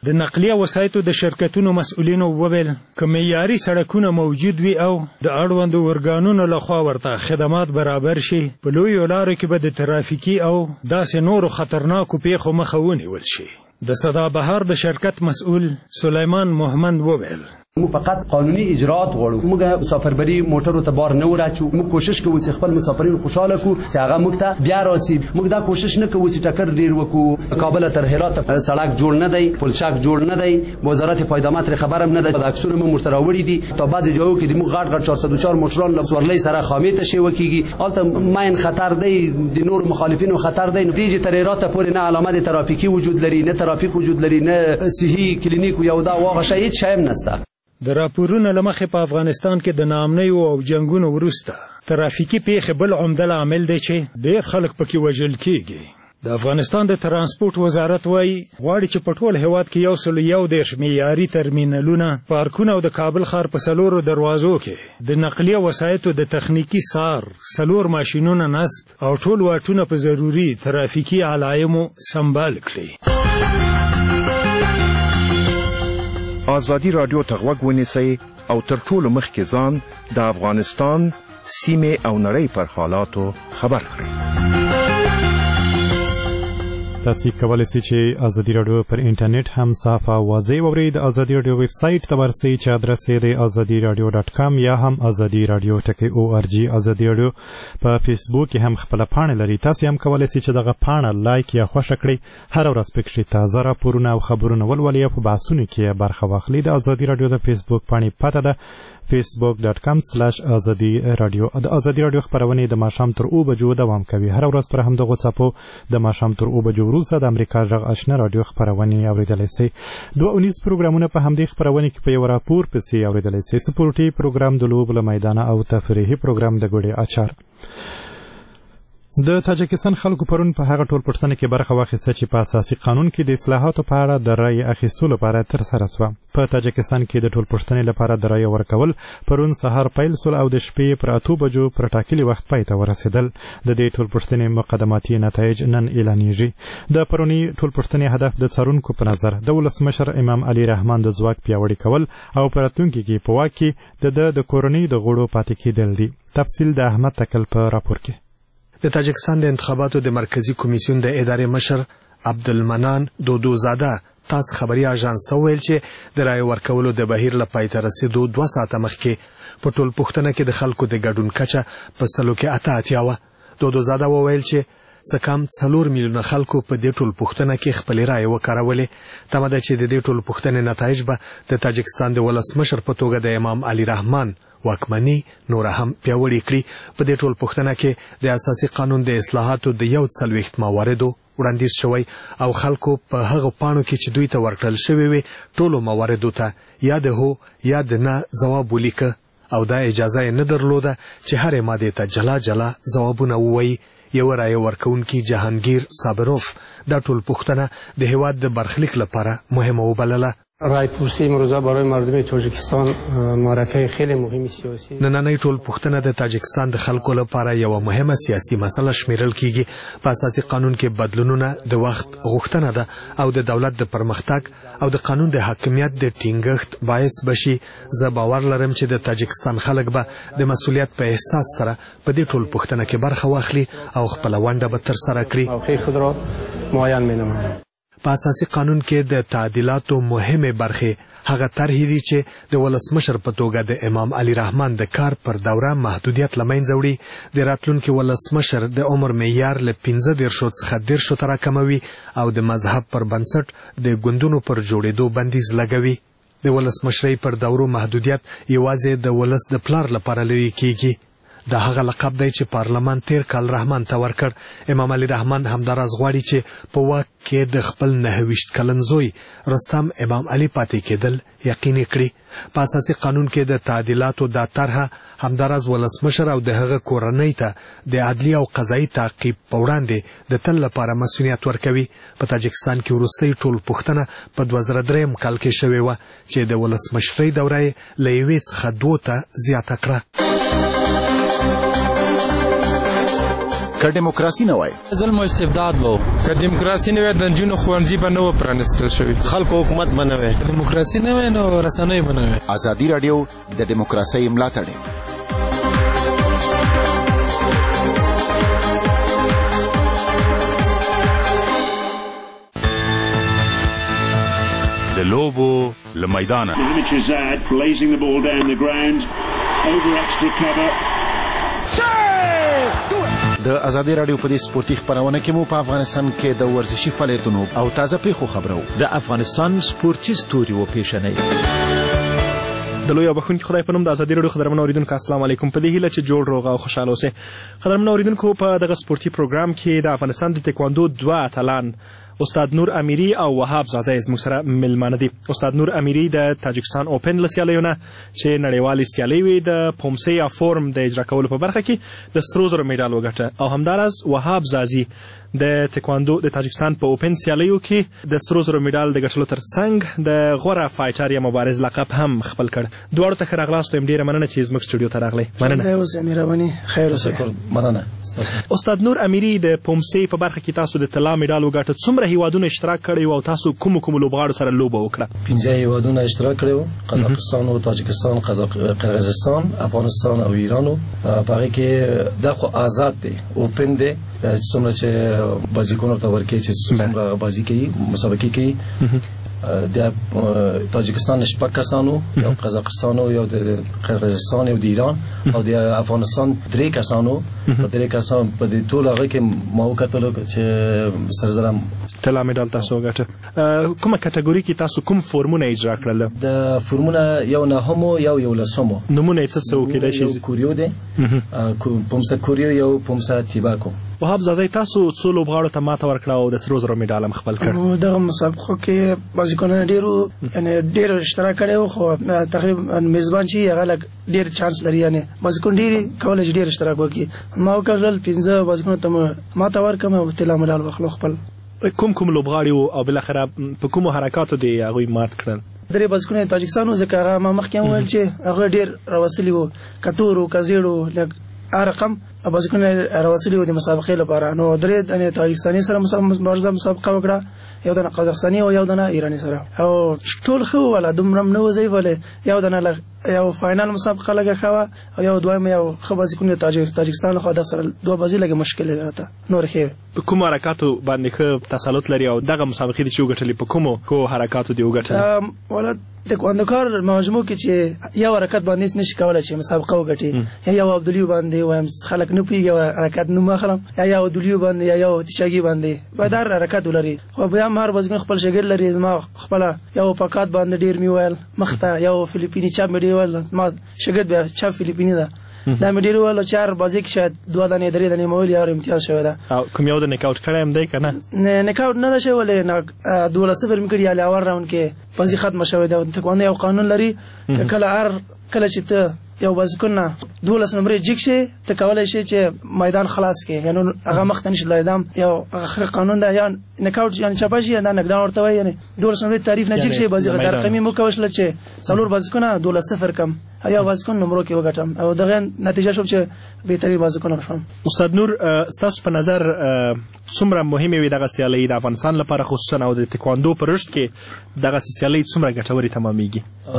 د نقلیه وسایطو د شرکتونو مسؤلینو وویل که معیاري سړکونه موجود وي او د اړوندو ارګانونو لخوا ورته خدمات برابر شي په لویو لارو کې به د ترافیکي او داسې نورو خطرناکو پیښو مخه ونیول شي. د سدابهار د شرکت مسؤل سلیمان محمد وویل موږ فقط قانوني اجراءات غواړو. موږ مسافربري موټرو ته بار نه وراچو. موږ کوشش کوو چې خپل مسافرین خوشاله کړو چې هغه موږ ته بیا راسي. موږ دا کوشش نه کوو چې ټکر ډیر وکړو. کابل تر هرات سړک جوړ نه دی، پلچک جوړ نه دی، وزارت پیدامات خبرم نه ده. د اکسونو موږ مرتراوړي دي تا بعض جایو کې موږ غټ غټ چهارصد و چهار موټران لسورلۍ سره خامې ته شي وکیږي. البته ماین خطر دی، د نور مخالفینو خطر دی. دیجه تر هرات پورې نه علامات ترافیکی وجود لري، نه ترافیک وجود لري، نه صحي کلینیک یو دا واغه شي هیڅ شایم نشته. د راپورونو له مخې په افغانستان کې د ناامنیو او جنگونو وروسته ترافیکي پیښې بل عمده لامل دی چې ډېر خلک پکې وژل کېږي. د افغانستان د ترانسپورت وزارت وایي غواړي چې په ټول هېواد کې یو سل یو دېرش معیاري ترمینلونه، پارکونه او د کابل ښار په څلورو دروازو کې د نقلیه وسایطو د تخنیکي سار، څلور ماشینونه نصب او ټول واټونه په ضروري ترافیکي علایمو سمبال کړي. آزادی رادیو ته غوږ ونیسئ او تر ټولو مخکې ځان د افغانستان سیمې او نړۍ پر حالاتو خبر کړئ. تاسو کولی شئ چې ازادي رادیو پر انټرنیټ هم صاف او واضح واورئ. د ازادي رادیو ویب سایټ ته ورسئ چې ادرس یې د ازادي رادیو ډاټ کام یا هم ازادي رادیو ټکی او ار جی. ازادي رادیو په فیسبوک کې هم خپله پاڼه لري. تاسو هم کولی شئ چې دغه پاڼه لایک یا خوښه کړئ. هره ورځ پکې تازه راپورونه او خبرونه ولولئ او په بحثونو کې برخه واخلئ. د ازادي رادیو د فیسبوک پاڼې پته ده فیسبوک ډاټ کام سلاش ازادي رادیو. د ازادي رادیو خپرونې د ماښام تر اوه بجو دوام کوي. هره ورځ پر همدغو څپو د ماښام تر اوه بجو وروسته د امریکا غږ آشنا رادیو خپرونې اورېدلی سئ. دوه اونیز پروګرامونه په همدې خپرونې کې په یو راپور پسې اورېدلی سئ. سپورټي پروګرام د لوبو له میدانه او تفریحي پروګرام د ګوډې اچار. د تاجکستان خلکو پرون په هغه ټول پوښتنه کې برخه واخیسته چې په اساسي قانون کې د اصلاحاتو په اړه د رایې اخیستو لپاره ترسره شوه. په تاجکستان کې د ټول پوښتنې لپاره د رایې ورکول پرون سهار پیل شول او د شپې پر اتو بجو پر ټاکلي وخت پای ته ورسېدل. د دې ټول پوښتنې مقدماتي نتایج نن اعلانیږي. د پرونی ټول پوښتنې هدف د څارونکو په نظر د ولسمشر امام علي رحمان د ځواک پیاوړي کول او په راتلونکي کې په واک کې د ده د کورنۍ د غړو پاتې کېدل دي. تفصیل د احمد تکل په راپور کې. د تاجکستان د انتخاباتو د مرکزی کمیسیون د ادارې مشر عبدالمنان دودوزاده تاس خبري اژانس ته ویل چې د رای ورکولو د بهیر له پای ته رسیدو دوه ساعته مخکې په ټول پوښتنه کې د خلکو د ګډون کچه په سلو کې اته اتیا وه. دودوزاده وویل چې څه کم څلور میلیونه خلکو په دې ټول پوښتنه کې خپلې رایې وکارولې. تمه ده چې د دې ټول پوښتنې نتایج به د تاجکستان د ولسمشر په توګه د امام علي رحمان واکمني نور هم پیاوړې کړي. په دې ټول پوښتنه کې د اساسي قانون د اصلاحاتو د یو څلوېښت مواردو وړاندیز شوی او خلکو په هغه پاڼو کې چې دوی ته ورکړل شوي وي ټولو مواردو ته یا د هو یا د نه ځواب ولیکه او دا اجازه یې نه درلوده چې هرې مادې ته جلا جلا ځوابونه ووایي. یو رایه ورکوونکي جهانگیر صابروف دا ټول پوښتنه د هېواد د برخلیک لپاره مهمه وبلله. رایپرسی امروزه برای مردم تاجیکستان معرکه خیلی مهمی سیاسی. نننۍ ټول پوښتنه د تاجکستان د خلکو لپاره یو مهمه سیاسي مسله شمیرل کیږي. په اساسي قانون کې بدلونونه د وخت غوښتنه ده او د دولت د پرمختګ او د قانون د حاکمیت د ټینګښت باعث بشي. زه باور لرم چې د تاجکستان خلک به د مسؤلیت په احساس سره په دې ټول پوښتنه کې برخه واخلي او خپل ونډه به ترسره کړي. موقع خود را معین مینمایم. په اساسي قانون کې د تعدیلاتو مهمه برخه هغه طرحې دي چې د ولسمشر په توګه د امام علي رحمان د کار پر دوره محدودیت لمنځه وړي. د راتلونکي ولسمشر د عمر معیار له پنځه دېرشو څخه دېرشو ته راکموي او د مذهب پر بنسټ د ګوندونو پر جوړېدو بندیز لګوي. د ولسمشرۍ پر دورو محدودیت یوازې د ولس د پلار لپاره لري کیږي. دا هغه لقب دی چې پارلمان تیر کال رحمان ته ورکړ. امام علي رحمان همداراز غواړي چې په واک کې د خپل نهه ویشت کلن زوی رستم امام علي پاتې کېدل یقیني کړي. په اساسي قانون کې د تعدیلاتو دا طرحه همداراز ولسمشر او د هغه کورنۍ ته د عدلي او قضایي تعقیب په وړاندې د تل لپاره مسؤلیت ورکوي. په تاجکستان کې وروستۍ ټول پوښتنه په دوه زره دریم کال کې شوې وه چې د ولسمشرۍ دوره یې له یوې څخه دوو ته زیاته کړه. که دیموکراسي نه وای ظلم او استبداد وو که دیموکراسي نه وای د نجونو ښوونځي به نه و پرانیستل شوي خلکو حکومت به نه وای دیموکراسي نه وای نو رسنۍ به نه وای ازادي راډیو د دیموکراسۍ ملاتړ د لوبو له میدانه د ازادي راډیو په دې سپورتي خپرونه کې مو په افغانستان کې د ورزشي فعالیتونو او تازه پیښو خبرو د افغانستان سپورتي ستوري و پیشنۍ د لوی او بخښونکي خدای په نوم د ازادي راډیو قدرمنو اوریدونکو السلام علیکم. په دې هیله چې جوړ روغ او خوشحاله اوسئ. قدرمنو اوریدونکو په دغه سپورتي پروګرام کې د افغانستان د تکواندو دوه اتلان استاد نور امیری او وهاب زازی زموږ سره ملمانه دي. استاد نور امیری د تاجکستان اوپن له سیالیو نه چې نړیوالې سیالۍ وې د پومسې یا فورم د اجرا کولو په برخه کې د سرو زرو میډال وګټه او همداراز وهاب زازی د تکواندو د تاجکستان په اوپن سیالیو کې د سرو زرو میډال د ګټلو ترڅنګ د غوره فایټر یا مبارز لقب هم خپل کړ. دواړو ته ښه راغلاست. وایم ډېره مننه چې زموږ سټوډیو ته راغلی. مننه. اوس مهرباني خیر اوسئ. مننه. استاد نور امیری د پومسې په برخه کې تاسو د طلا میډال وګټه. څومره هیوادونه اشتراک کړی او تاسو کوم کوم لوبغاړو سره لوبه وکړه؟ پنځه هیوادونه اشتراک کړي وو: قزاقستان او تاجکستان، قرغیزستان، افغانستان او ایران. په هغه کې دا خو آزاد دی، اوپن دی، څومره چې بازیکنو ته ورکړي چې څومره بازی کوي، مسابقې کوي. د تاجکستان شپږ کسانو، یو قزاقستان او یو د قرغیزستان او د ایران او د افغانستان درې کسانو. په درې کسانو په دې ټول هغه کې ما وکتل چې سره زره طلا میډال تاسو وګټه. کومه کټګوري کې تاسو کوم فورمونه اجرا کړل؟ د فورمونه یو نهمو یو یو لسمو. نمونه څه څه وکړای شي؟ کوریو دی، پومسه کوریو، یو پومسه تیباکو. وهاب زازی تاسو څو لوبغاړو ته ماته ورکړه او د سرو زرو میډال هم خپل کړ؟ دغه مسابقو کې بازیکنانو ډیرو یعنی ډیر اشتراک کړی وو، خو تقریبا میزبان چې هغه ډیر چانس لري، یعنی بازیکن ډیر کولای شي ډیر اشتراک وکړي. ما وکړل پنځه بازیکنانو ته ماته ورکړم او طلا میډال واخلو خپل. کوم کوم لوبغاړي او بل اخر په کومو حرکاتو دی هغوی مات کړل؟ درې بازیکنان تاجکستان وو، ځکه هغه ما مخکې وویل چې هغه ډیر راوستلي وو، کتورو کزیړو لږ رقم بازیکنان راوستلي وو د مسابقې لپاره. نو درې دنه تاجکستاني سره مبارزه مسابقه وکړه، یو دنه قزاقستاني او یو دنه ایرانی سره، او ټول ښه ولا دومره نه وځي ولې یو دنه یو فاینل مسابقه لګه خوا او یو دویم یو خو بازیکن تاجکستان خو د سره دوه بازی لګه مشکل راته. نور خیر په کوم حرکاتو باندې ښه تسلط لري او دغه مسابقې د شو غټلې په کومو کو حرکاتو دی وګټل؟ ولا د کوندکار مجموع کې چې یو حرکت باندې نشي کولای چې مسابقه وګټي، یا یو عبدالیو باندې وایم خلک نه پیږي حرکت نه مخلم، یا یو عبدالیو باندې یا یو تشاګي باندې به در حرکت ولري. خو بیا مار بازیکن خپل شګل لري. ما خپل یو پکات باندې ډیر میوال مخته یو فلیپینی چا میډیوال، ما شګل بیا چا فلیپینی ده دا میډیوال چار بازی کې شاید دوه دانې درې دانې مول یا امتیاز شوی ده. او کوم یو د نکاوټ کړی هم دی کنه؟ نه نکاوټ نه ده شوی، ولې دوله صفر میکړي یا لاور راوند کې بازی ختم شوی ده. تکوانده یو قانون لري، کله هر کله چې ته یو بازیکن نه دولس نمبر جیک شي ته کولای شي چې میدان خلاص کړي، یعنی هغه مخ ته نشي لایدام. یو اخر قانون ده یا نکاوټ یعنی چپاشي یا نک ډاون ورته وایي، یعنی دولس نمبر تعریف نه جیک شي بازی غیر رقمي مو کوشل چې څلور بازیکن دولس صفر کم یا بازیکن نمبر کې وګټم او دغه نتیجه شو چې بهتري بازیکن شوم. استاد نور ستاسو په نظر څومره مهمه وي دغه سیالي د افغانستان لپاره، خصوصا او د تکواندو په رشد کې دغه سیالي څومره ګټوري تمامېږي؟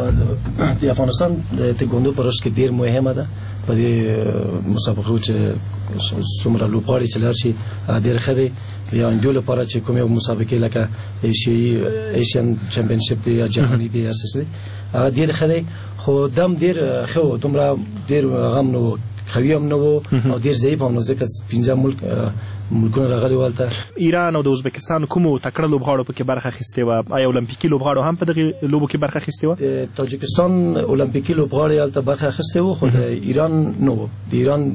د افغانستان د تکواندو په رشد کې ډیر مهمه ده. په دې مسابقو چې څومره لوبغاړي چې لار شي ډیر ښه دی. یا انډیو لپاره چې کومه مسابقې لکه ایشي ایشین چمپionship دی یا جهاني دی اساس دی هغه ډیر ښه دی، خو دم ډیر ښه دومره ډیر غم نو خوي هم نو او ډیر ضعیف هم نو ځکه پنځه ملک ملکونه راغلي والته. ایران او د ازبکستان کومو تکړه لوبغاړو پکې برخه اخیستې وه؟ آیا اولمپیکي لوبغاړو هم په دغه لوبو کې برخه اخیستې وه؟ د تاجکستان اولمپیکي لوبغاړي هلته برخه اخیستې وه، خو د ایران نه وو. د ایران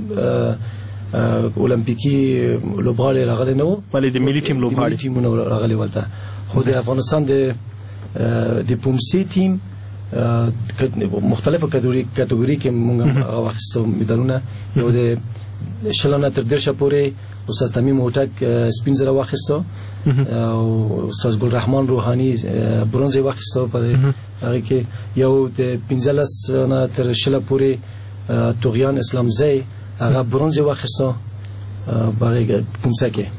اولمپیکي لوبغاړي راغلي نه وو، ولې د ملي ټیم لوبغاړي ټیمونه راغلي والته. خو د افغانستان د د پومسي ټیم مختلفو کټګوري کې موږ هغه واخیستو میدالونه. یو د شلانه تر درشه پورې استاد تمیم هوتک سپین زره واخیستو او استاد ګل رحمان روحانی برونز واخیستو. په هغه کې یو د پنځلس نه تر شله پورې توغیان اسلام زی هغه برونز واخیستو. باغه پومسه کې.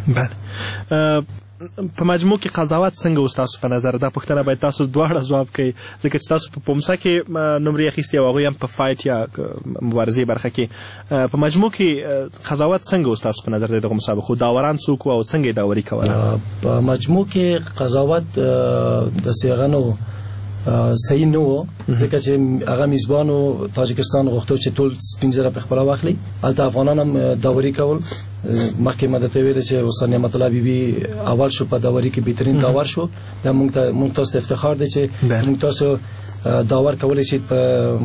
بله په مجموع کې قضاوت څنګه وستاسو په نظر دا پوښتنه باید تاسو دواړه ځواب کړئ ځکه چې تاسو په پومسه کې نمرې اخیستې او هغوی هم په فایټ یا مبارزې برخه کې په مجموع کې قضاوت څنګه وستاسو په نظر د دغه مسابقو داوران څوک وو او څنګه یې داوري کوله؟ په مجموع کې قضاوت د سیغنو صحیح نه و ځکه چې هغه میزبانو تاجکستان غوښتو چې ټول سپین زره په خپل واخلي البته افغانان هم داوري کول مخکې مدته ویل چې استاد نعمت الله بیبي اول شو په داوري کې بهترین داور شو دا موږ ته موږ تاسو افتخار دی چې موږ تاسو داور کولای شئ په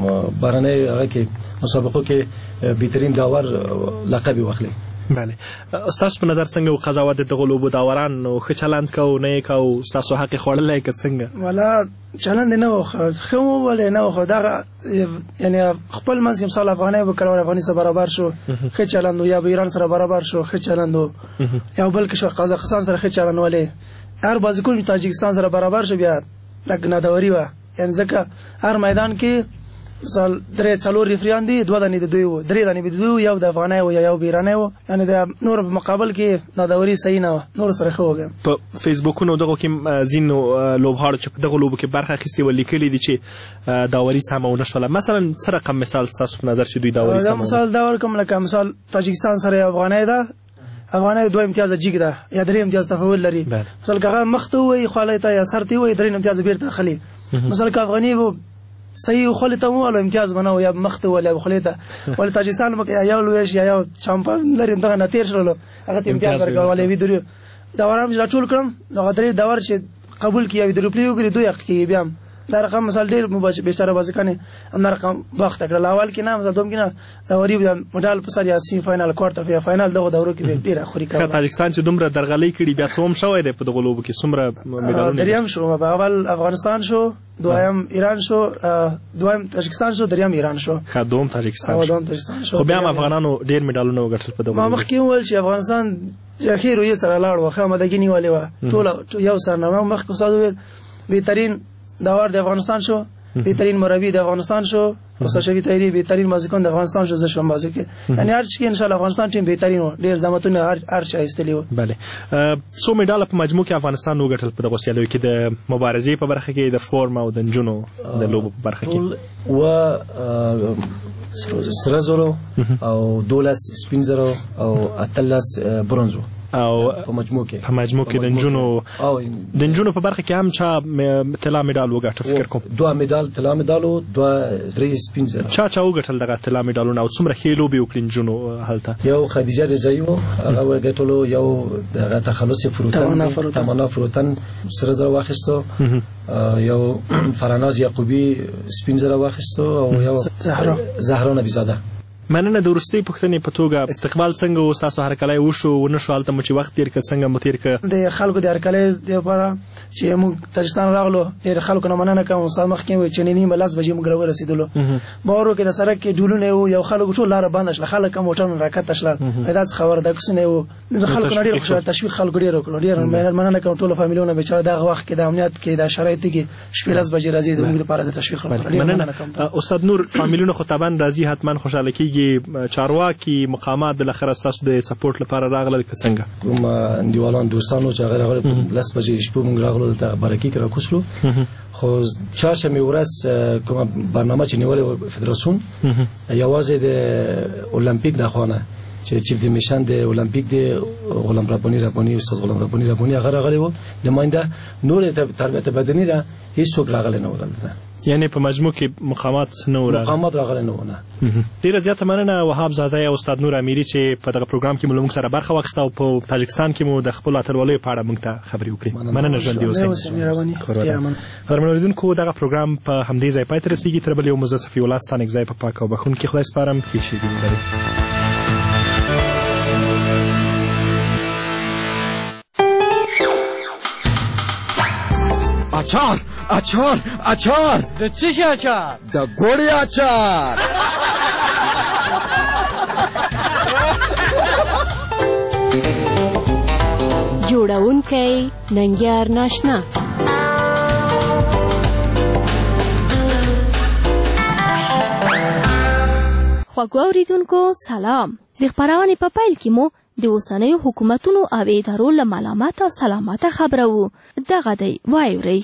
بهرنۍ هغه کې مسابقو کې بهترین داور لقب واخلي. بله ستاسو په نظر څنګه و قضاوت دغه لوبو داوران نو ښه چلند کو نه یې کو ستاسو حق یې خوړلی که څنګه؟ والا چلند نه و ښه وویلی نه و خو دغه یعنې خپل منځ کې مثال افغانۍ به کړه افغاني سره برابر شو ښه چلند و یا به ایران سره برابر شو ښه چلند و یا بل کې شو قزاقستان سره ښه چلند ولې هر بازیکون تاجکستان سره برابر شو بیا لږ نادوري وه یعنې ځکه هر میدان کې مثال درې څلور ریفریان دي دوه دانې د دوی وو درې دانې د دوی یو د افغانۍ و یا یو بیرانۍ و یعنې د نور په مقابل کې نادوري صحیح نه وه نور سره ښه وګم. په فیسبوکونو دغو کې ځینو لوبغاړو چې په دغو لوبو کې برخه اخیستې وه لیکلي دي چې داوري سمه ونه شوله مثلا څه رقم مثال ستاسو په نظر چې دوی داوري سمه مثال دا ورکړم لکه مثال تاجکستان سره یو افغانۍ ده افغانۍ دوه امتیازه جګ ده یا درې امتیاز تفاول لري مثال که هغه مخ ته ووایي خولۍ ته یا سر ته ووایي درې امتیازه بېرته اخلي مثال که افغاني صحیح خولې ته وویل امتیاز به نه و یا مخ ته وویل یا خولې ته ولې تاجکستان مکې یو لویش یا یو چامپا لري دغه نه تېر شولو هغه ته امتیاز ورکړل ولې ویدرو داوران چې راټول کړم دغه درې داور چې قبول کړي ویدرو پلی وکړي دوی حق کې بیا دا رقم مثال ډېر بیچاره بازیکانې همدا رقم باخته کړل اول کې نه مثال دوم کې نه داوري مډال په سر یا سیم فاینل کوارټر یا فاینل دغه دورو کې ډېره خوري کوي. تاجکستان چې دومره درغلۍ کړي بیا څه هم شوی دی په دغو لوبو کې څومره مډالونه دریم شو په اول افغانستان شو دویم ایران شو دویم تاجکستان شو دریم ایران شو ښه دوم تاجکستان شو خو بیا هم افغانانو ډېر مډالونه وګټل په دغو ما مخکې وویل چې افغانستان ښې رویې سره لاړ و ښه آمادګي نیولې وه ټوله یو سرنامه مخکې استاد وویل بهترین داور د افغانستان شو بهترین مربی د افغانستان شو استاد شفیع طاهری بهترین بازیکن د افغانستان شو زه شوم بازی کې یعنی هر څه کې ان شاء الله افغانستان ټیم بهترین و ډیر زحمتونه هر هر څه ایستلی و. بله څو مډال په مجموع کې افغانستان وګټل په دغه سیالیو کې د مبارزې په برخه کې د فورم او د نجونو د لوبو په برخه کې و سره زرو او دولس سپین زرو او اتلس برونزو او په مجموع کې په مجموع کې د نجونو د نجونو په برخه کې هم چا طلا مډال وګټه فکر کوم دوه مډال طلا مډال او دوه درې سپین زر چا چا وګټل دغه طلا مډالونه او څومره ښې لوبې وکړې نجونو هلته یو خدیجه رضایی و هغه وګټلو یو دغه تخلص فروتن تمنا فروتن سره زر واخیستو یو فرناز یعقوبی سپین زر واخیستو او یو زهرا زهرا نبی زاده. مننه د وروستۍ پوښتنې په توګه استقبال څنګه و ستاسو هرکلی وشو ونه شو هلته مو چې وخت تېر کړه څنګه مو تېر کړه؟ د خلکو د هرکلی دپاره چې موږ تاجکستان راغلو ډېر خلکو نه مننه کوم ستا مخکې وایي چې نیمه لس بجې موږ راورسېدلو باور وکړې د سړک کې ډولونه وو یو خلکو ټول لاره بنده شله خلک هم موټرونه راکښته شلل دا څه خبره ده عکسونه وو خلکو نه ډېر خوشحاله تشویق خلکو ډېر وکړو ډېر مننه کوم ټولو فامیلونه بیچاره دغه وخت کې د امنیت کې د شرایطو کې شپې لس بجې راځي د موږ لپاره د تشویق مننه. استاد نور فامیلونه خو طبعا راځي حتما خوشحاله کېږي چارواکي مقامات بالاخره ستاسو د سپورټ لپاره راغلل که څنګه؟ کوم انډیوالان دوستانو چې هغه راغلل لس بجې شپې موږ راغلو دلته برکي کې راکوسلو خو چهارشنبې ورځ کومه برنامه چې نیولې وه فدراسیون یوازې د اولمپیک د خوا نه چې چیف د میشن د اولمپیک د غلام رباني رباني استاد غلام رباني رباني هغه راغلی و نماینده نور تربیت بدني را هیڅوک راغلی نه و دلته یعنی په مجموع کې مقامات نه و راغلي مقامات راغلی نه و نه. ډېره زیاته مننه وهاب زازی او استاد نور امیري چې په دغه پروګرام کې مو له موږ سره برخه واخیسته او په تاجکستان کې مو د خپلو اتلولیو په اړه موږ ته خبرې وکړې. مننه ژوندي اوسئ. قدرمنو اورېدونکو دغه پروګرام په همدې ځای پای ته رسېږي تر بل یو مزه صفي الله ستانک ځای په پاک او بښونکي خدای سپارم ښې شېبې ولرئ. اچار اچار اچار د څه شي اچار؟ د ګوړې اچار. جوړونکی ننګیار ناشنا خوږو اوریدونکو سلام. د خبرونې په پیل کې مو د اوسنیو حکومتونو او ادارو له ملامت او سلامته خبره وو. دغه دی واورئ.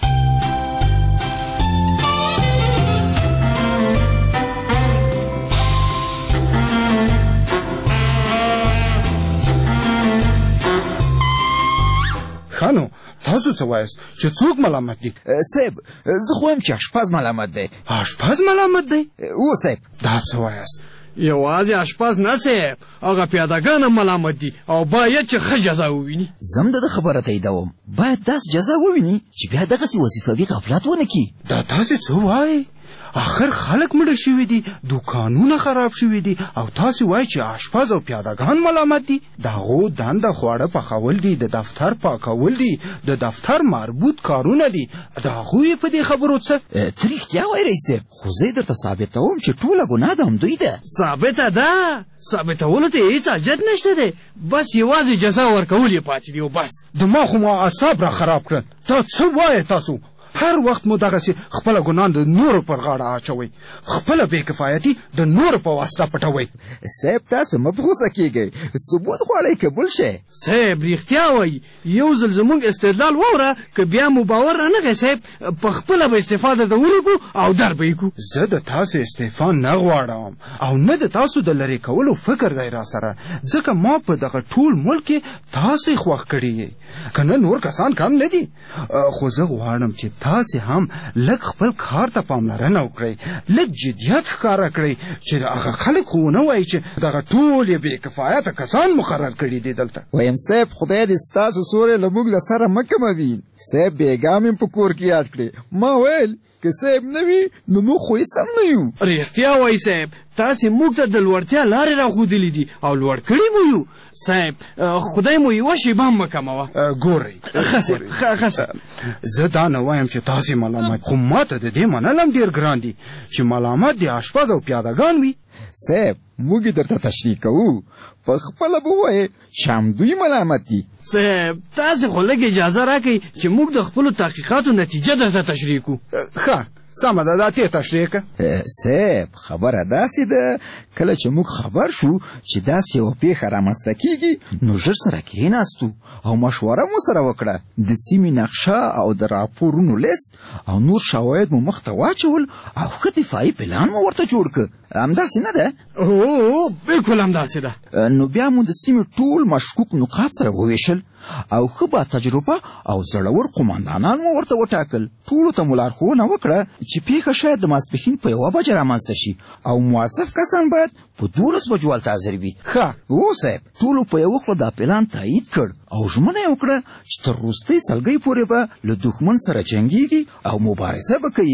خانو تاسو څه وایاست چې څوک ملامت دي؟ صاحب زه خو وایم چې اشپز ملامت دی. اشپز ملامت دی؟ او صاحب دا څه وایاست؟ یوازې اشپز نه صاحب، هغه پیادهګان هم ملامت دي او باید چې ښه جزا وویني. زم د ده خبره تاییدوم، باید داسې جزا وویني چې بیا دغسې وظیفوي غفلت ونه کړي. دا تاسې څه وایي؟ آخر خلک مړه شوي دي، دوکانونه خراب شوي دي او تاسې وایي چې اشپز او پیادهګان ملامت دي. د هغو دنده خواړه پخول دي، د دفتر پاکول دي، د دفتر مربوط کارونه دي. د هغوی په دې خبرو څه؟ ته رښتیا وایې رئیس صاحب، خو زه درته ثابتوم چې ټوله ګناه د همدوی ده. ثابته ده؟ ثابتولو ته هېڅ حاجت نشته دی، بس یوازې جزا ورکول یې پاتې دي او بس. دما خو ما اعصاب را خراب کړل. تا څه وایې تاسو؟ هر وخت مو دغسې خپله ګناه د نورو پر غاړه اچوئ، خپله بې کفایتي د نورو په واسطه پټوئ. صاحب تاسو مه په غوسه کېږئ، ثبوت غواړئ قبول شئ. صاحب رښتیا وایي، یو ځل زموږ استدلال واوره که بیا مو باور رانغی صاحب، په خپله به استفاده د ولګو او در به یې کړو. زه د تاسې استعفا نه غواړم او نه د تاسو د لرې کولو فکر دی را سره، ځکه ما په دغه ټول ملک کې تاسې خوښ کړي یې، که نه نور کسان کم نه دي. خو زه غواړم چې تاسې هم لږ خپل کار ته پاملرنه وکړئ، لږ جدیت ښکاره کړئ چې هغه خلک خو ونه وایي چې دغه ټول یې بې کفایته کسان مقرر کړي دي دلته. وایم صاحب خدای دې ستاسو سوری له موږ له سره مه کموي. صاحب بېګا مې په کور کې یاد کړې، ما ویل که صاحب نه وي نو موږ خو هېڅ هم نه یو. رښتیا وایي صاحب، تاسې موږ ته د لوړتیا لارې راښودلې دي او لوړ کړي مو یو. صاحب خدای مو یوه شیبه هم مه کموه. ګورئ زه دا نه وایم چې تاسې ملامت، خو ما ته د دې منل هم ډېر ګران دي چې ملامت د اشپز او پیادهګان وي. صاحب موږ یې درته تشریح کوو، په خپله به ووایې چې همدوی ملامت دي. صاحب تاسې خو لږ اجازه راکئ چې موږ د خپلو تحقیقاتو نتیجه درته تشریح کړو. ښه سمه ده، دا تې تشریح کړه. صاحب خبره داسې ده، کله چې موږ خبر شو چې داسې یوه پېښه رامنځته کېږي نو ژر سره کښېناستو او مشوره مو سره وکړه. د سیمې نقشه او د راپورونو لیست او نور شواهد مو مخ ته واچول او ښه دفاعي پلان مو ورته جوړ کړ. همداسې نه ده؟ هو بلکل همداسې ده. نو بیا مو د سیمې ټول مشکوک نقاط سره وویشل او ښه با تجربه او زړور قماندانان مو ورته وټاکل. ټولو ته مو لارښوونه وکړه چې پیښه شاید د ماسپښین په یوه بجه رامنځته شي او موظف کسان باید په دولس بجو هلته حاضر وي. ښه او صاحب ټولو په یوه خوله دا پلان تایید کړ او ژمنه یې وکړه چې تر وروستۍ سلګۍ پورې به له دښمن سره جنګېږي او مبارزه به کوي.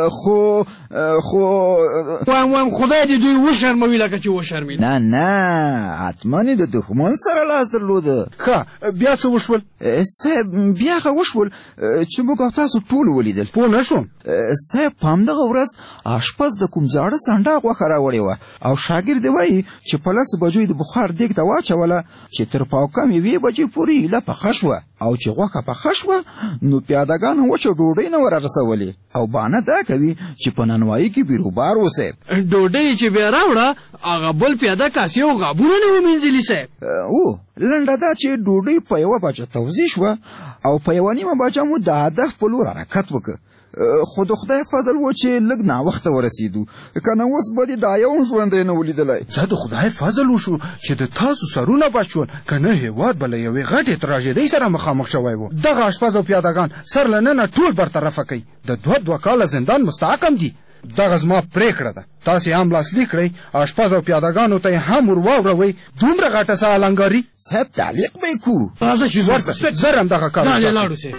خو خو وایم وایم خدای دې دوی وشرموي لکه چې وشرمېده. نه نه حتما یې د دښمن سره لاس درلوده. ښه بیا څه وشول؟ صاحب بیا هغه وشول چې موږ او تاسو ټول ولیدل. پوه نه شوم. صاحب په همدغه ورځ اشپز د کوم زاړه سنډا غوښه راوړې وه او شاګرد یې وایي چې په لسو بجو یې د بخار دیګ ته واچوله چې تر پاوکم یوې بجې پورې ایله پخه شوه او چې غوښه پخه شوه نو پیادهګانو وچه ډوډۍ نه ور رسولې او بانه دا کوي چې په نانوایي کې بیروبار و. صاحب ډوډۍ چې بیا راوړه هغه بل پیاده کاسې او غابونه نه ومینځلي. صاحب او لنډه دا چې ډوډۍ په یوه بجه توضیح شوه او په یوه نیمه بجه مو د هدف په لور حرکت وکړ. خو د خدای فضل و چې لږ ناوخته ورسېدو، که نه اوس به دې دا یو هم ژوندی نه ولیدلی. زه د خدای فضل وشو چې د تاسو سرونه بچ شول، که نه هېواد به له یوې غټې تراژیدۍ سره مخامخ شوی و. دغه اشپز او پیادهګان سر له ننه ټول برطرفه کوي، د دوه دوه کاله زندان مستحق هم دي. دغه زما پرېکړه ده، تاسې هم لاسلیک کړئ، اشپز او پیادهګانو ته یې هم ور واوروئ. دومره غټه څه النګاري. صاحب تعلیق به یې کړو. راځه چې ورځه زر هم دغه کار لاړو. صاحب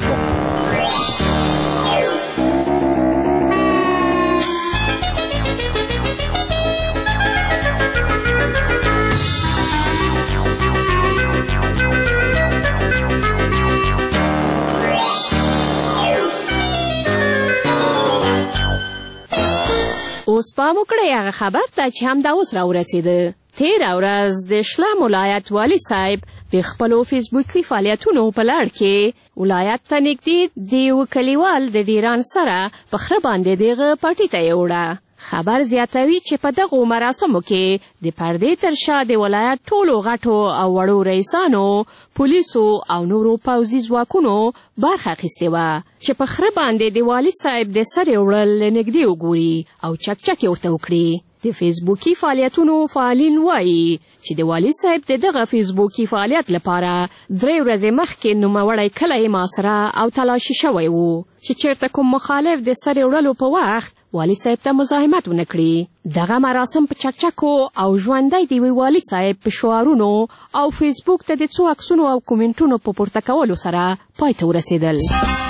اوس پام وکړئ هغه خبر ته چې همدا اوس راورسېده. تېره ورځ د شلم ولایت والي صاحب د خپلو فیسبوکي فعالیتونو په لړ کې ولایت ته نږدې د یوه کلیوال د ډیران سره په خره باندې د هغه پټي ته یې وړه. خبر زیاتوي چې په دغو مراسمو کې د پردې تر شا د ولایت ټولو غټو او وړو رئیسانو، پولیسو او نورو پوځي ځواکونو برخه اخیستې وه چې په خره باندې د والي صاحب د سرې وړل له نږدې وګوري او چکچکې ورته وکړي. د فیسبوکي فعالیتونو فعالین وایي چې د والي صاحب د دغه فیسبوکي فعالیت لپاره درې ورځې مخکې نوموړی کلی محاصره او تلاشي شوی و چې چیرته کوم مخالف د سرې وړلو په وخت والي صاحب ته مزاحمت ونه کړي. دغه مراسم په چکچکو او ژوندی د یوه والي صاحب په شعارونو او فیسبوک ته د څو عکسونو او کومنټونو په پورته کولو سره پای ته ورسېدل.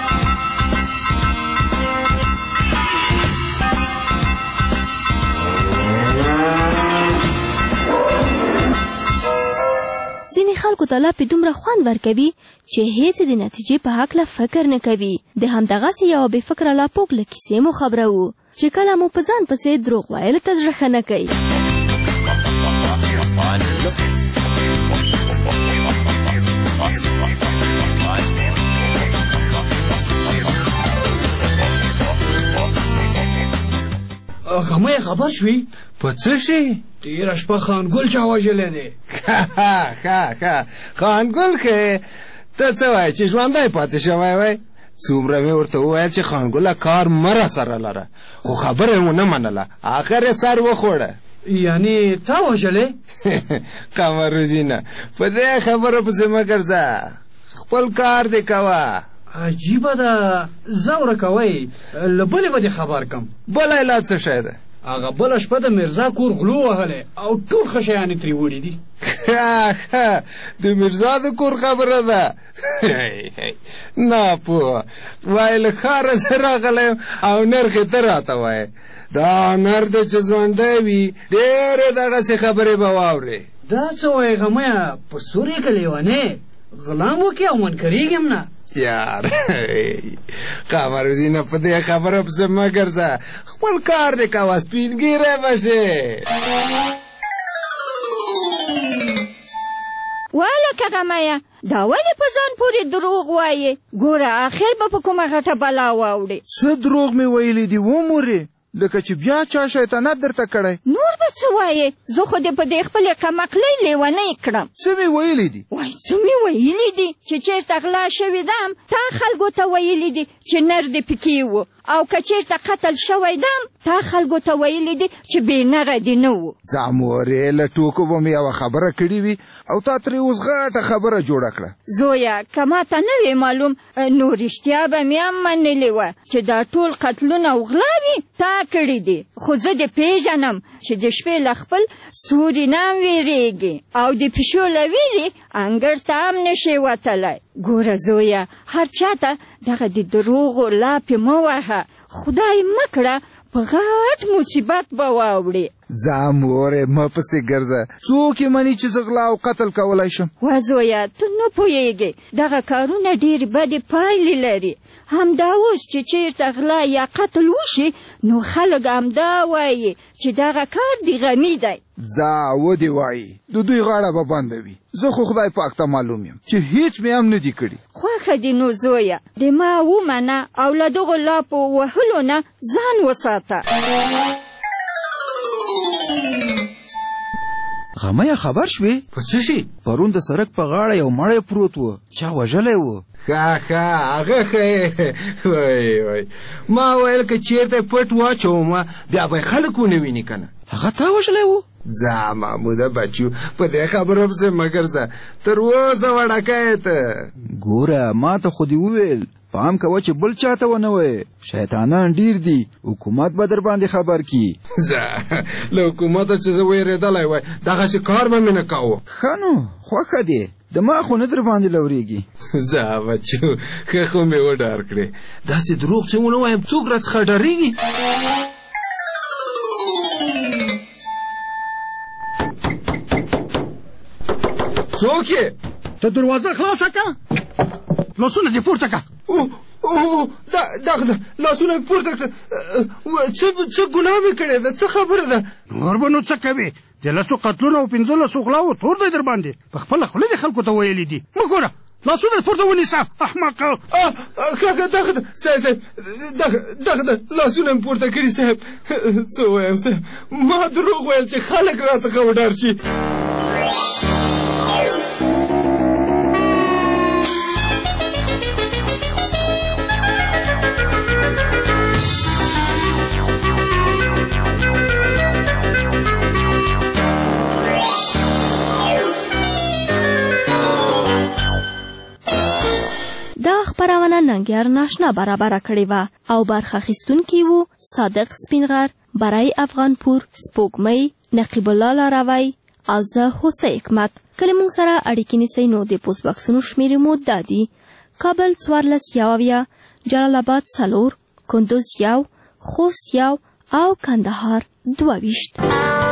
ځینې خلکو ته لا پې دومره خوند ورکوي چې هیڅ د نتیجې په هکله فکر نه کوي. د همدغسې یوه بې فکره لاپوک له کیسې مو خبروو چې کله مو په ځان پسې دروغ ویلو ته زړه ښه نه کوي. غمه خبر شوي په څه شي؟ تېره شپه خانګل چا وژلی دی. ښه ښه ښه خانګل که ته څه وایې چې ژوندی پاتې شوی وای؟ څومره مې ورته وویل چې خانګله کار مه راسره لره، خو خبره یې ونه منله، آخر یې سر وخوړه. یعنې تا وژلی؟ قمرالدینه په دې خبره پسې مه ګرځه، خپل کار دې کوه. عجیبه ده، زوره کوئ، له بلې به دې خبر کم. بله علت څه شی ده؟ هغه بله شپه د میرزا کور غلو وهلی او ټول ښه شیانې ترې وړي دي. ښه د میرزا د کور خبره ده. ناپوه وایي له ښاره زه راغلی یم او نرخ یې ته راته وایې. دا نر دی چې ژوندی وي ډېرې دغسې خبرې به واورې. دا څه وایې غمیه، په سور یې که لیونې غلام وکړي او منکرېږي هم نه. یار قمرالدینه په دې خبره پسې مه ګرځه، خپل کار دې کوه، سپین ږیری به شې. والکه غمیه دا ولې په ځان پورې دروغ وایې؟ ګوره آخر به په کومه غټه بلا واوړې. څه دروغ مې ویلي دي ومورې؟ لکه چې بیا چا شیطانت درته کړی. نور به څه وایې؟ زه خو دې په دې خپلې قمقلۍ لیونۍ کړم. څه مې ویلي دي؟ وای څه مې ویلي دي چې چېرته غلا شوي دم تا خلکو ته ویلي دي چې نر دې پکې و، او که چېرته قتل شوی دم تا خلکو ته ویلي دي چې بې نره دې نه و. زامورې له ټوکو به مې یوه خبره کړې وي او تا ترې اوس غټه خبره جوړه کړه. زویه که ما ته نه وې معلوم نو رښتیا به مې هم منلې وه چې دا ټول قتلونه او غلاوې تا کړي دي، خو زه دې پېژنم چې د شپې له خپل سوري نه هم وېرېږي او د پیشو له ویرې انګړ ته هم نشې وتلی. ګوره زویه هر چاته دغه د دروغو لاپې مه وهه، خدای مه کړه په غټ مصیبت به واوړې. ځه مورې مه پسې ګرځه، څوک یې مني چې زه غلا او قتل کولی شم؟ وا زویه ته نه پوهېږې دغه کارونه ډېرې بدې پایلې لري. همدا اوس چې چېرته غلا یا قتل وشي نو خلک همدا وایي چې دغه کار د غمي دی. ځه ودې وایي د دوی غاړه به بنده وي، زه خو خدای پاک ته معلوم یم چې هیڅ مې هم نه دي کړي. خوښه دې نو زویه د ما ومنه او له دغو لاپو وهلو نه ځان وساته. غمیه خبر شوې؟ په څه شي؟ پرون د سړک په غاړه یو مړی پروت و، چا وژلی و. ښه ښه هغه ښه وای وای ما ویل که چېرته پټ واچوم بیا به خلک ونه ویني که نه. هغه تا وژلی و؟ ځه محموده بچو په دې خبره پسې مه ګرځه، تر اوسه وړکه یې ته. ګوره ما ته خو دې وویل پام کوه چې بل چاته ونه وایې، شیطانان ډیر دي، حکومت به در باندې خبر کی. ځه له حکومته چې زه ویرېدلی وای دغسې کار به مې نه کوو. ښه نو خوښه دی، دماغ خو نه در باندې لورېږي. ځه بچو ښه خو مې وډار کړې، داسې دروغ چې ونه وایم څوک راڅخه ډارېږي. څوک یې؟ ته دروازه خلاصه که، لاسونه دې پورته که. اوه دغه ده لاسونه مې پورته کړه. څه ګناه مې کړې ده؟ څه خبره ده؟ نور به نو څه کوې؟ د لسو قتلونو او پنځلسو غلاو تور دی در باندې، په خپله خولې دې خلکو ته ویلي دي. مه ګوره لاسونه پورته ونیسه احمقه. کاکا دغه ده صاحب صاحب دغه دغه ده لاسونه مې پورته کړي صاحب. څه ووایم صاحب ما دروغ ویل چې خلک راڅخه وډار شي. دا خبرونه ننګیار ناشنا برابره کړې وه او برخه اخیستونکي وو صادق سپینغر، برای افغانپور، سپوږمۍ، نقیب الله لاروی او زه هوسۍ حکمت. کله موږ سره اړیکې نیسئ نو د پوسټ باکسونو شمیرې مو دا دي: کابل څوارلس یو اویا، جلال آباد څلور، کندوز یو، خوست یو او کندهار دوه ویشت.